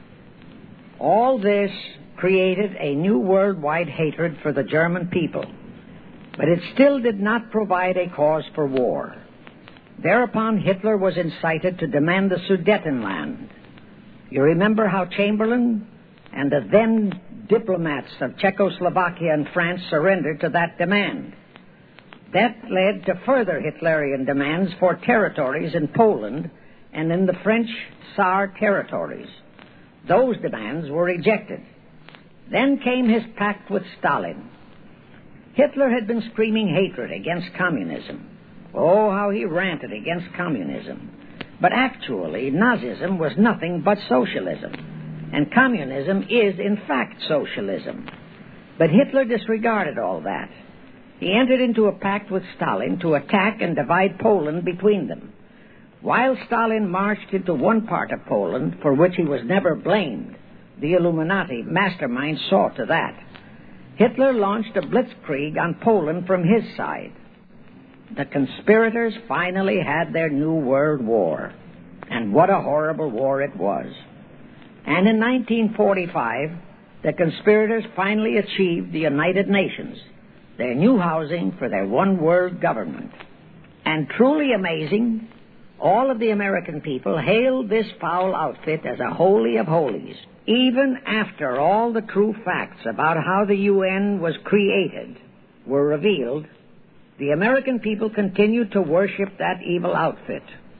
All this created a new worldwide hatred for the German people, but it still did not provide a cause for war. Thereupon Hitler was incited to demand the Sudetenland. You remember how Chamberlain and the then diplomats of Czechoslovakia and France surrendered to that demand. That led to further Hitlerian demands for territories in Poland and in the French Tsar territories. Those demands were rejected. Then came his pact with Stalin. Hitler had been screaming hatred against communism. Oh, how he ranted against communism. But actually, Nazism was nothing but socialism. And communism is, in fact, socialism. But Hitler disregarded all that. He entered into a pact with Stalin to attack and divide Poland between them. While Stalin marched into one part of Poland, for which he was never blamed, the Illuminati mastermind saw to that. Hitler launched a blitzkrieg on Poland from his side. The conspirators finally had their new world war. And what a horrible war it was. And in 1945, the conspirators finally achieved the United Nations, their new housing for their one world government. And truly amazing, all of the American people hailed this foul outfit as a holy of holies. Even after all the true facts about how the UN was created were revealed, the American people continued to worship that evil outfit.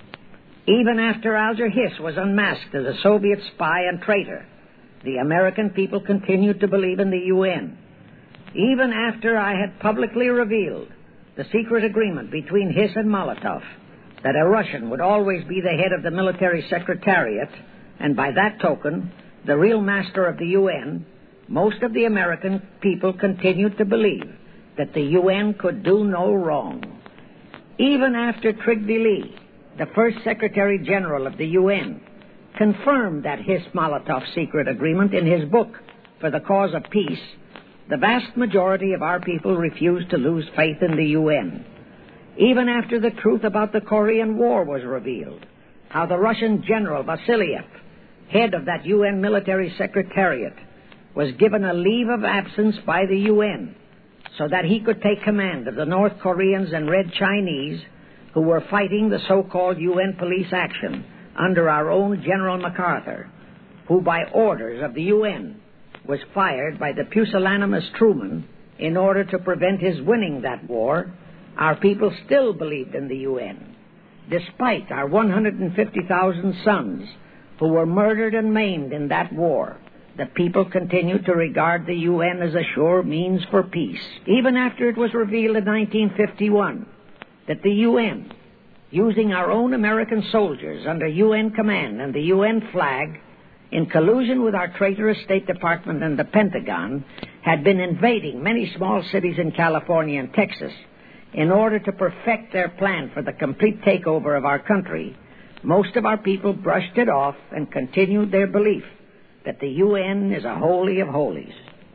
Even after Alger Hiss was unmasked as a Soviet spy and traitor, the American people continued to believe in the UN. Even after I had publicly revealed the secret agreement between Hiss and Molotov that a Russian would always be the head of the military secretariat, and by that token, the real master of the UN, most of the American people continued to believe that the UN could do no wrong. Even after Trygve Lie, the first Secretary General of the UN, confirmed that Hiss-Molotov secret agreement in his book, For the Cause of Peace, the vast majority of our people refused to lose faith in the UN. Even after the truth about the Korean War was revealed, how the Russian General Vasilyev, head of that UN military secretariat, was given a leave of absence by the UN so that he could take command of the North Koreans and Red Chinese who were fighting the so-called UN police action under our own General MacArthur, who by orders of the UN was fired by the pusillanimous Truman in order to prevent his winning that war. Our people still believed in the UN. Despite our 150,000 sons who were murdered and maimed in that war, the people continued to regard the UN as a sure means for peace. Even after it was revealed in 1951 that the UN, using our own American soldiers under UN command and the UN flag, in collusion with our traitorous State Department and the Pentagon, had been invading many small cities in California and Texas in order to perfect their plan for the complete takeover of our country, most of our people brushed it off and continued their belief that the UN is a holy of holies.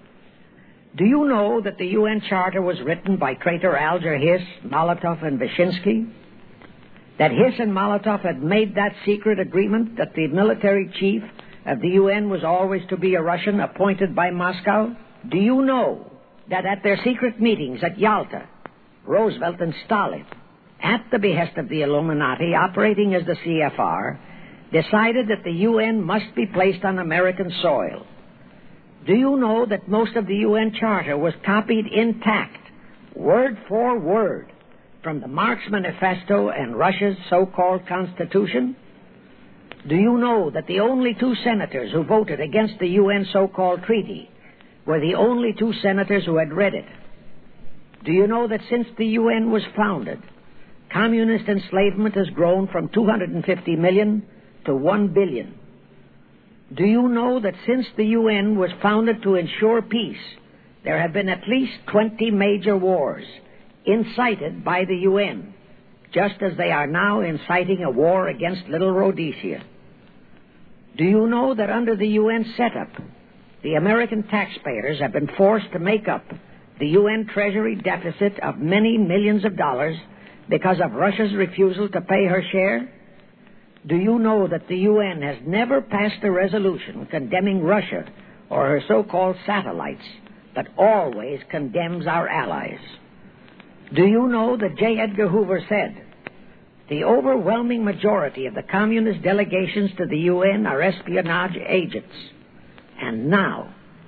Do you know that the UN Charter was written by traitor Alger Hiss, Molotov, and Wyszynski? That Hiss and Molotov had made that secret agreement that the military chief of the UN was always to be a Russian appointed by Moscow? Do you know that at their secret meetings at Yalta, Roosevelt and Stalin, at the behest of the Illuminati operating as the CFR, decided that the UN must be placed on American soil? Do you know that most of the UN Charter was copied intact, word for word, from the Marx Manifesto and Russia's so-called Constitution? Do you know that the only two senators who voted against the UN so-called treaty were the only two senators who had read it? Do you know that since the UN was founded, communist enslavement has grown from 250 million to 1 billion? Do you know that since the UN was founded to ensure peace, there have been at least 20 major wars incited by the UN, just as they are now inciting a war against Little Rhodesia? Do you know that under the UN setup, the American taxpayers have been forced to make up the UN Treasury deficit of many millions of dollars because of Russia's refusal to pay her share? Do you know that the UN has never passed a resolution condemning Russia or her so-called satellites, but always condemns our allies? Do you know that J. Edgar Hoover said, "The overwhelming majority of the communist delegations to the UN are espionage agents"? And now,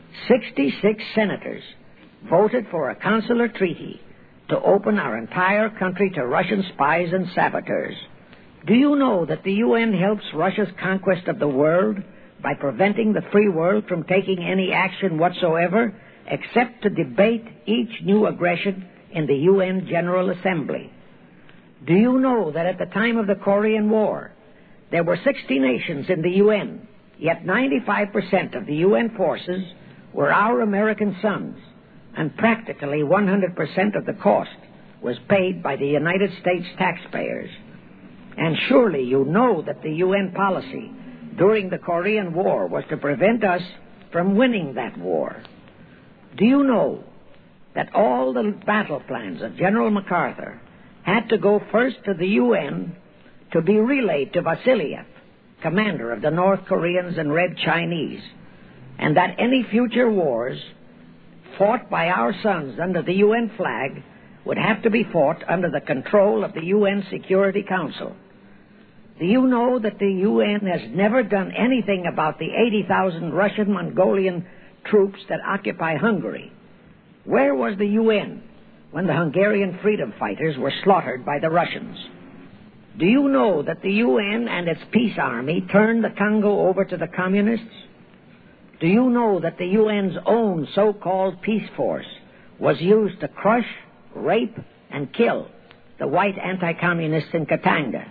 66 senators voted for a consular treaty to open our entire country to Russian spies and saboteurs. Do you know that the UN helps Russia's conquest of the world by preventing the free world from taking any action whatsoever except to debate each new aggression in the UN General Assembly? Do you know that at the time of the Korean War, there were 60 nations in the UN, yet 95% of the UN forces were our American sons, and practically 100% of the cost was paid by the United States taxpayers? And surely you know that the UN policy during the Korean War was to prevent us from winning that war. Do you know that all the battle plans of General MacArthur had to go first to the UN to be relayed to Vasiliev, commander of the North Koreans and Red Chinese, and that any future wars fought by our sons under the UN flag would have to be fought under the control of the UN Security Council? Do you know that the UN has never done anything about the 80,000 Russian Mongolian troops that occupy Hungary? Where was the UN when the Hungarian freedom fighters were slaughtered by the Russians? Do you know that the UN and its peace army turned the Congo over to the communists? Do you know that the UN's own so-called peace force was used to crush, rape, and kill the white anti-communists in Katanga?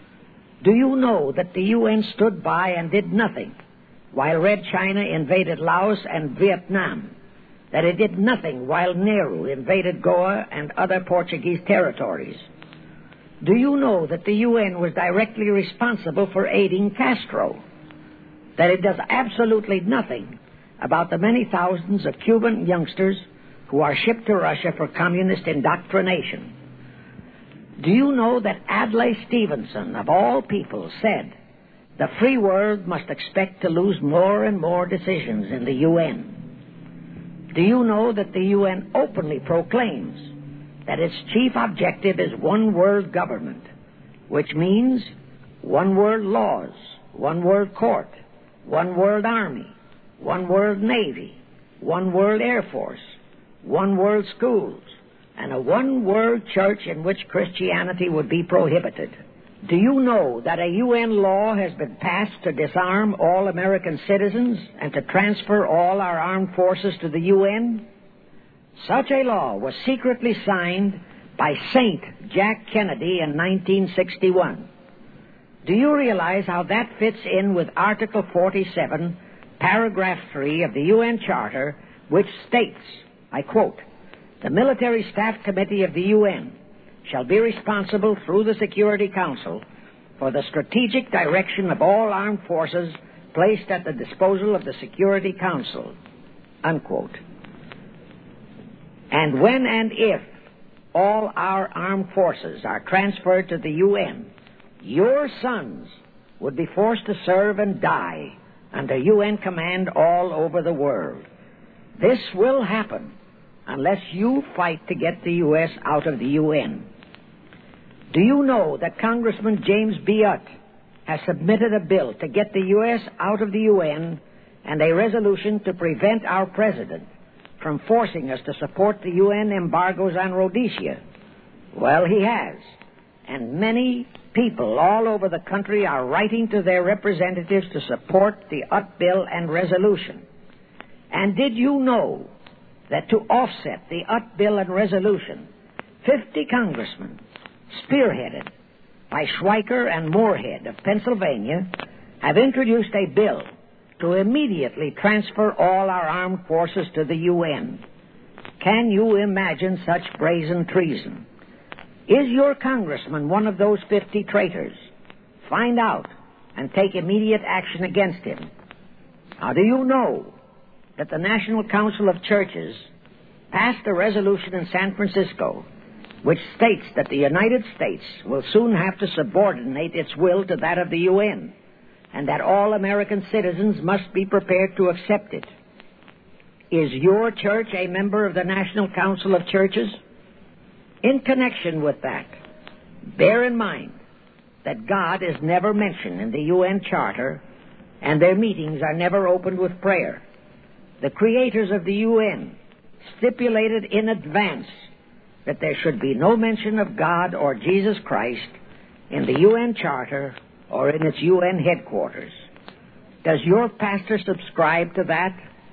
Do you know that the UN stood by and did nothing while Red China invaded Laos and Vietnam? That it did nothing while Nehru invaded Goa and other Portuguese territories? Do you know that the UN was directly responsible for aiding Castro? That it does absolutely nothing about the many thousands of Cuban youngsters who are shipped to Russia for communist indoctrination? Do you know that Adlai Stevenson, of all people, said the free world must expect to lose more and more decisions in the UN? Do you know that the UN openly proclaims that its chief objective is one world government, which means one world laws, one world court, one world army, one world navy, one world air force, one world schools, and a one-world church in which Christianity would be prohibited? Do you know that a UN law has been passed to disarm all American citizens and to transfer all our armed forces to the UN? Such a law was secretly signed by Saint Jack Kennedy in 1961. Do you realize how that fits in with Article 47, Paragraph 3 of the UN Charter, which states, I quote, "The Military Staff Committee of the UN shall be responsible through the Security Council for the strategic direction of all armed forces placed at the disposal of the Security Council," unquote. And when and if all our armed forces are transferred to the UN, your sons would be forced to serve and die under UN command all over the world. This will happen unless you fight to get the U.S. out of the UN. Do you know that Congressman James B. Utt has submitted a bill to get the U.S. out of the UN and a resolution to prevent our president from forcing us to support the UN embargoes on Rhodesia? Well, he has. And many people all over the country are writing to their representatives to support the Utt bill and resolution. And did you know that to offset the Utt bill and resolution, 50 congressmen, spearheaded by Schweiker and Moorhead of Pennsylvania, have introduced a bill to immediately transfer all our armed forces to the UN? Can you imagine such brazen treason? Is your congressman one of those 50 traitors? Find out and take immediate action against him. Now, do you know that the National Council of Churches passed a resolution in San Francisco which states that the United States will soon have to subordinate its will to that of the UN, and that all American citizens must be prepared to accept it? Is your church a member of the National Council of Churches? In connection with that, bear in mind that God is never mentioned in the UN Charter, and their meetings are never opened with prayer. The creators of the UN stipulated in advance that there should be no mention of God or Jesus Christ in the UN Charter or in its UN headquarters. Does your pastor subscribe to that?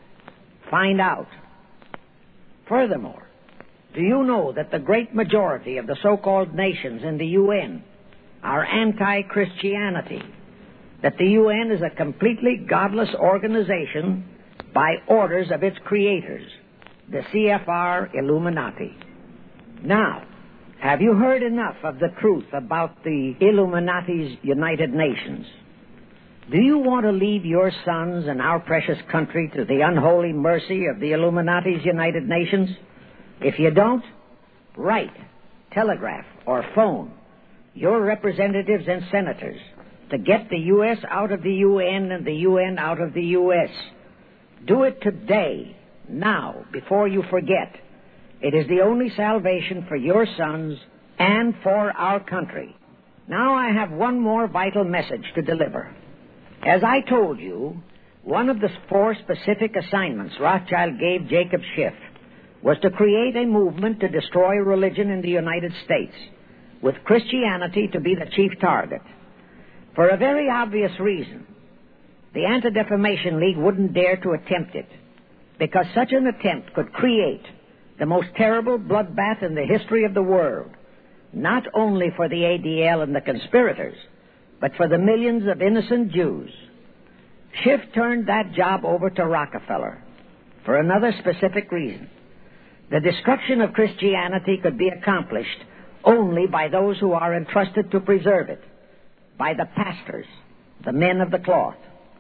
Find out. Furthermore, do you know that the great majority of the so-called nations in the UN are anti-Christianity? That the UN is a completely godless organization by orders of its creators, the CFR Illuminati. Now, have you heard enough of the truth about the Illuminati's United Nations? Do you want to leave your sons and our precious country to the unholy mercy of the Illuminati's United Nations? If you don't, write, telegraph, or phone your representatives and senators to get the U.S. out of the UN and the UN out of the U.S. Do it today, now, before you forget. It is the only salvation for your sons and for our country. Now I have one more vital message to deliver. As I told you, one of the 4 specific assignments Rothschild gave Jacob Schiff was to create a movement to destroy religion in the United States, with Christianity to be the chief target. For a very obvious reason, the Anti-Defamation League wouldn't dare to attempt it, because such an attempt could create the most terrible bloodbath in the history of the world, not only for the ADL and the conspirators, but for the millions of innocent Jews. Schiff turned that job over to Rockefeller for another specific reason. The destruction of Christianity could be accomplished only by those who are entrusted to preserve it, by the pastors, the men of the cloth.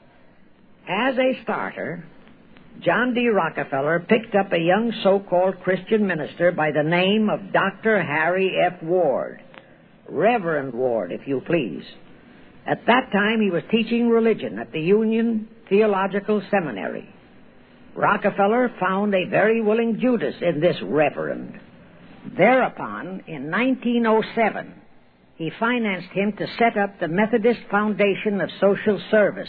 As a starter, John D. Rockefeller picked up a young so-called Christian minister by the name of Dr. Harry F. Ward, Reverend Ward, if you please. At that time, he was teaching religion at the Union Theological Seminary. Rockefeller found a very willing Judas in this reverend. Thereupon, in 1907, he financed him to set up the Methodist Foundation of Social Service.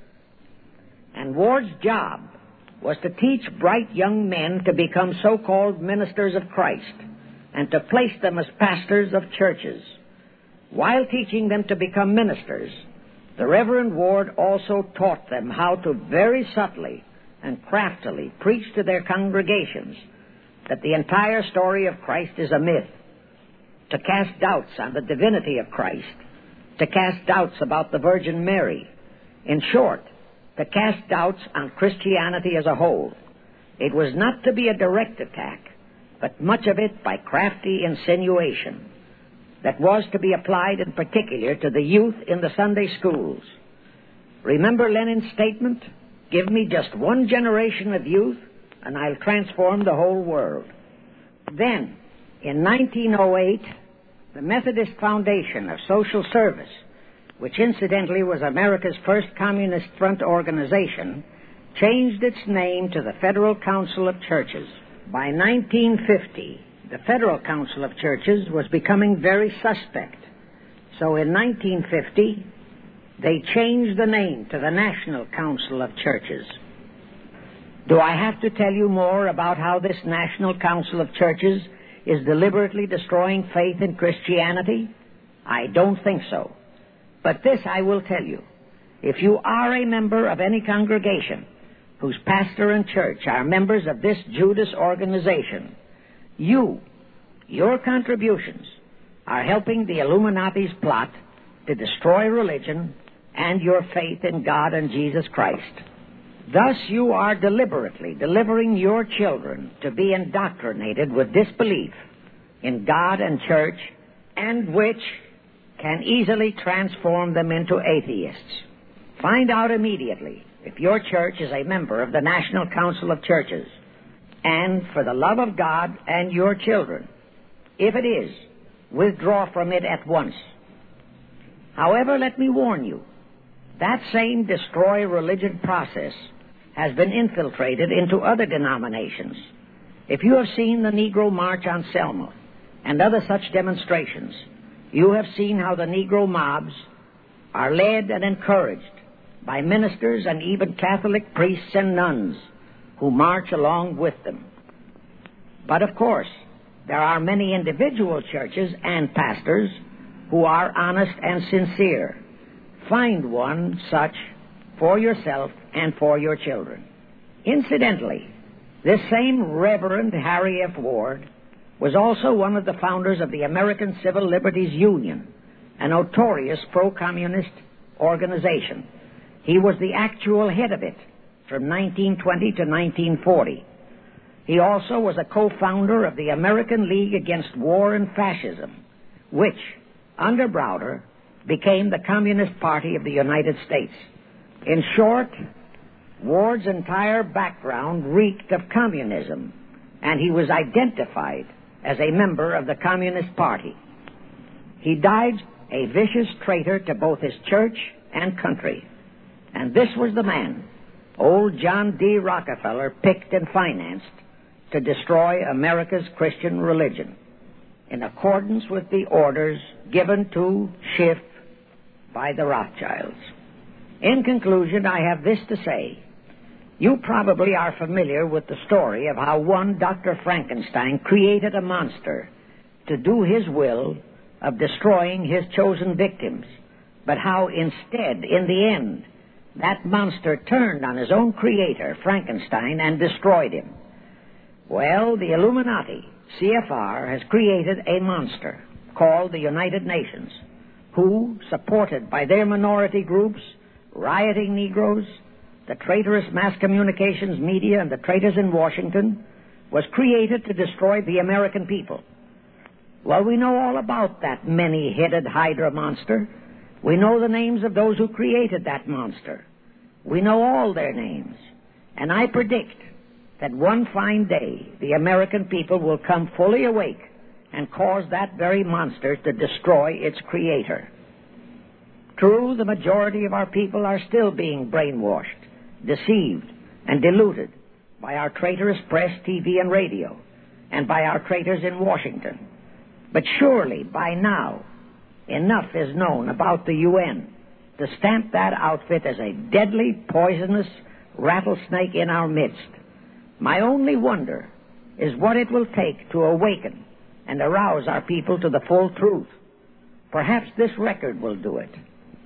And Ward's job was to teach bright young men to become so-called ministers of Christ and to place them as pastors of churches. While teaching them to become ministers, the Reverend Ward also taught them how to very subtly and craftily preach to their congregations that the entire story of Christ is a myth, to cast doubts on the divinity of Christ, to cast doubts about the Virgin Mary. In short, to cast doubts on Christianity as a whole. It was not to be a direct attack, but much of it by crafty insinuation that was to be applied in particular to the youth in the Sunday schools. Remember Lenin's statement, "Give me just one generation of youth, and I'll transform the whole world." Then, in 1908, the Methodist Foundation of Social Service which incidentally was America's first Communist Front organization, changed its name to the Federal Council of Churches. By 1950, the Federal Council of Churches was becoming very suspect. So in 1950, they changed the name to the National Council of Churches. Do I have to tell you more about how this National Council of Churches is deliberately destroying faith in Christianity? I don't think so. But this I will tell you. If you are a member of any congregation whose pastor and church are members of this Judas organization, your contributions are helping the Illuminati's plot to destroy religion and your faith in God and Jesus Christ. Thus you are deliberately delivering your children to be indoctrinated with disbelief in God and church, and which can easily transform them into atheists. Find out immediately if your church is a member of the National Council of Churches, and for the love of God and your children, if it is, withdraw from it at once. However, let me warn you, that same destroy religion process has been infiltrated into other denominations. If you have seen the Negro March on Selma and other such demonstrations, you have seen how the Negro mobs are led and encouraged by ministers and even Catholic priests and nuns who march along with them. But of course, there are many individual churches and pastors who are honest and sincere. Find one such for yourself and for your children. Incidentally, this same Reverend Harry F. Ward was also one of the founders of the American Civil Liberties Union, a notorious pro-communist organization. He was the actual head of it from 1920 to 1940. He also was a co-founder of the American League Against War and Fascism, which, under Browder, became the Communist Party of the United States. In short, Ward's entire background reeked of communism, and he was identified as a member of the Communist Party. He died a vicious traitor to both his church and country. And this was the man old John D. Rockefeller picked and financed to destroy America's Christian religion, in accordance with the orders given to Schiff by the Rothschilds. In conclusion, I have this to say. You probably are familiar with the story of how one Dr. Frankenstein created a monster to do his will of destroying his chosen victims, but how instead, in the end, that monster turned on his own creator, Frankenstein, and destroyed him. Well, the Illuminati, CFR, has created a monster called the United Nations, who, supported by their minority groups, rioting Negroes, the traitorous mass communications media, and the traitors in Washington, was created to destroy the American people. Well, we know all about that many-headed Hydra monster. We know the names of those who created that monster. We know all their names. And I predict that one fine day the American people will come fully awake and cause that very monster to destroy its creator. True, the majority of our people are still being brainwashed, deceived, and deluded by our traitorous press, TV, and radio, and by our traitors in Washington. But surely, by now, enough is known about the UN to stamp that outfit as a deadly, poisonous rattlesnake in our midst. My only wonder is what it will take to awaken and arouse our people to the full truth. Perhaps this record will do it.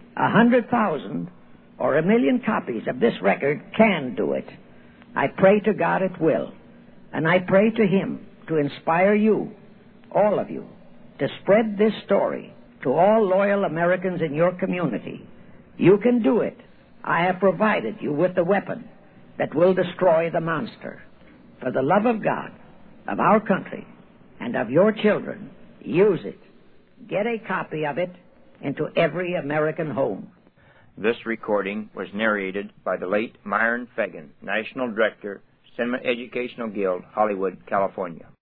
100,000 or 1 million copies of this record can do it. I pray to God it will. And I pray to Him to inspire you, all of you, to spread this story to all loyal Americans in your community. You can do it. I have provided you with the weapon that will destroy the monster. For the love of God, of our country, and of your children, use it. Get a copy of it into every American home. This recording was narrated by the late Myron Fagan, National Director, Cinema Educational Guild, Hollywood, California.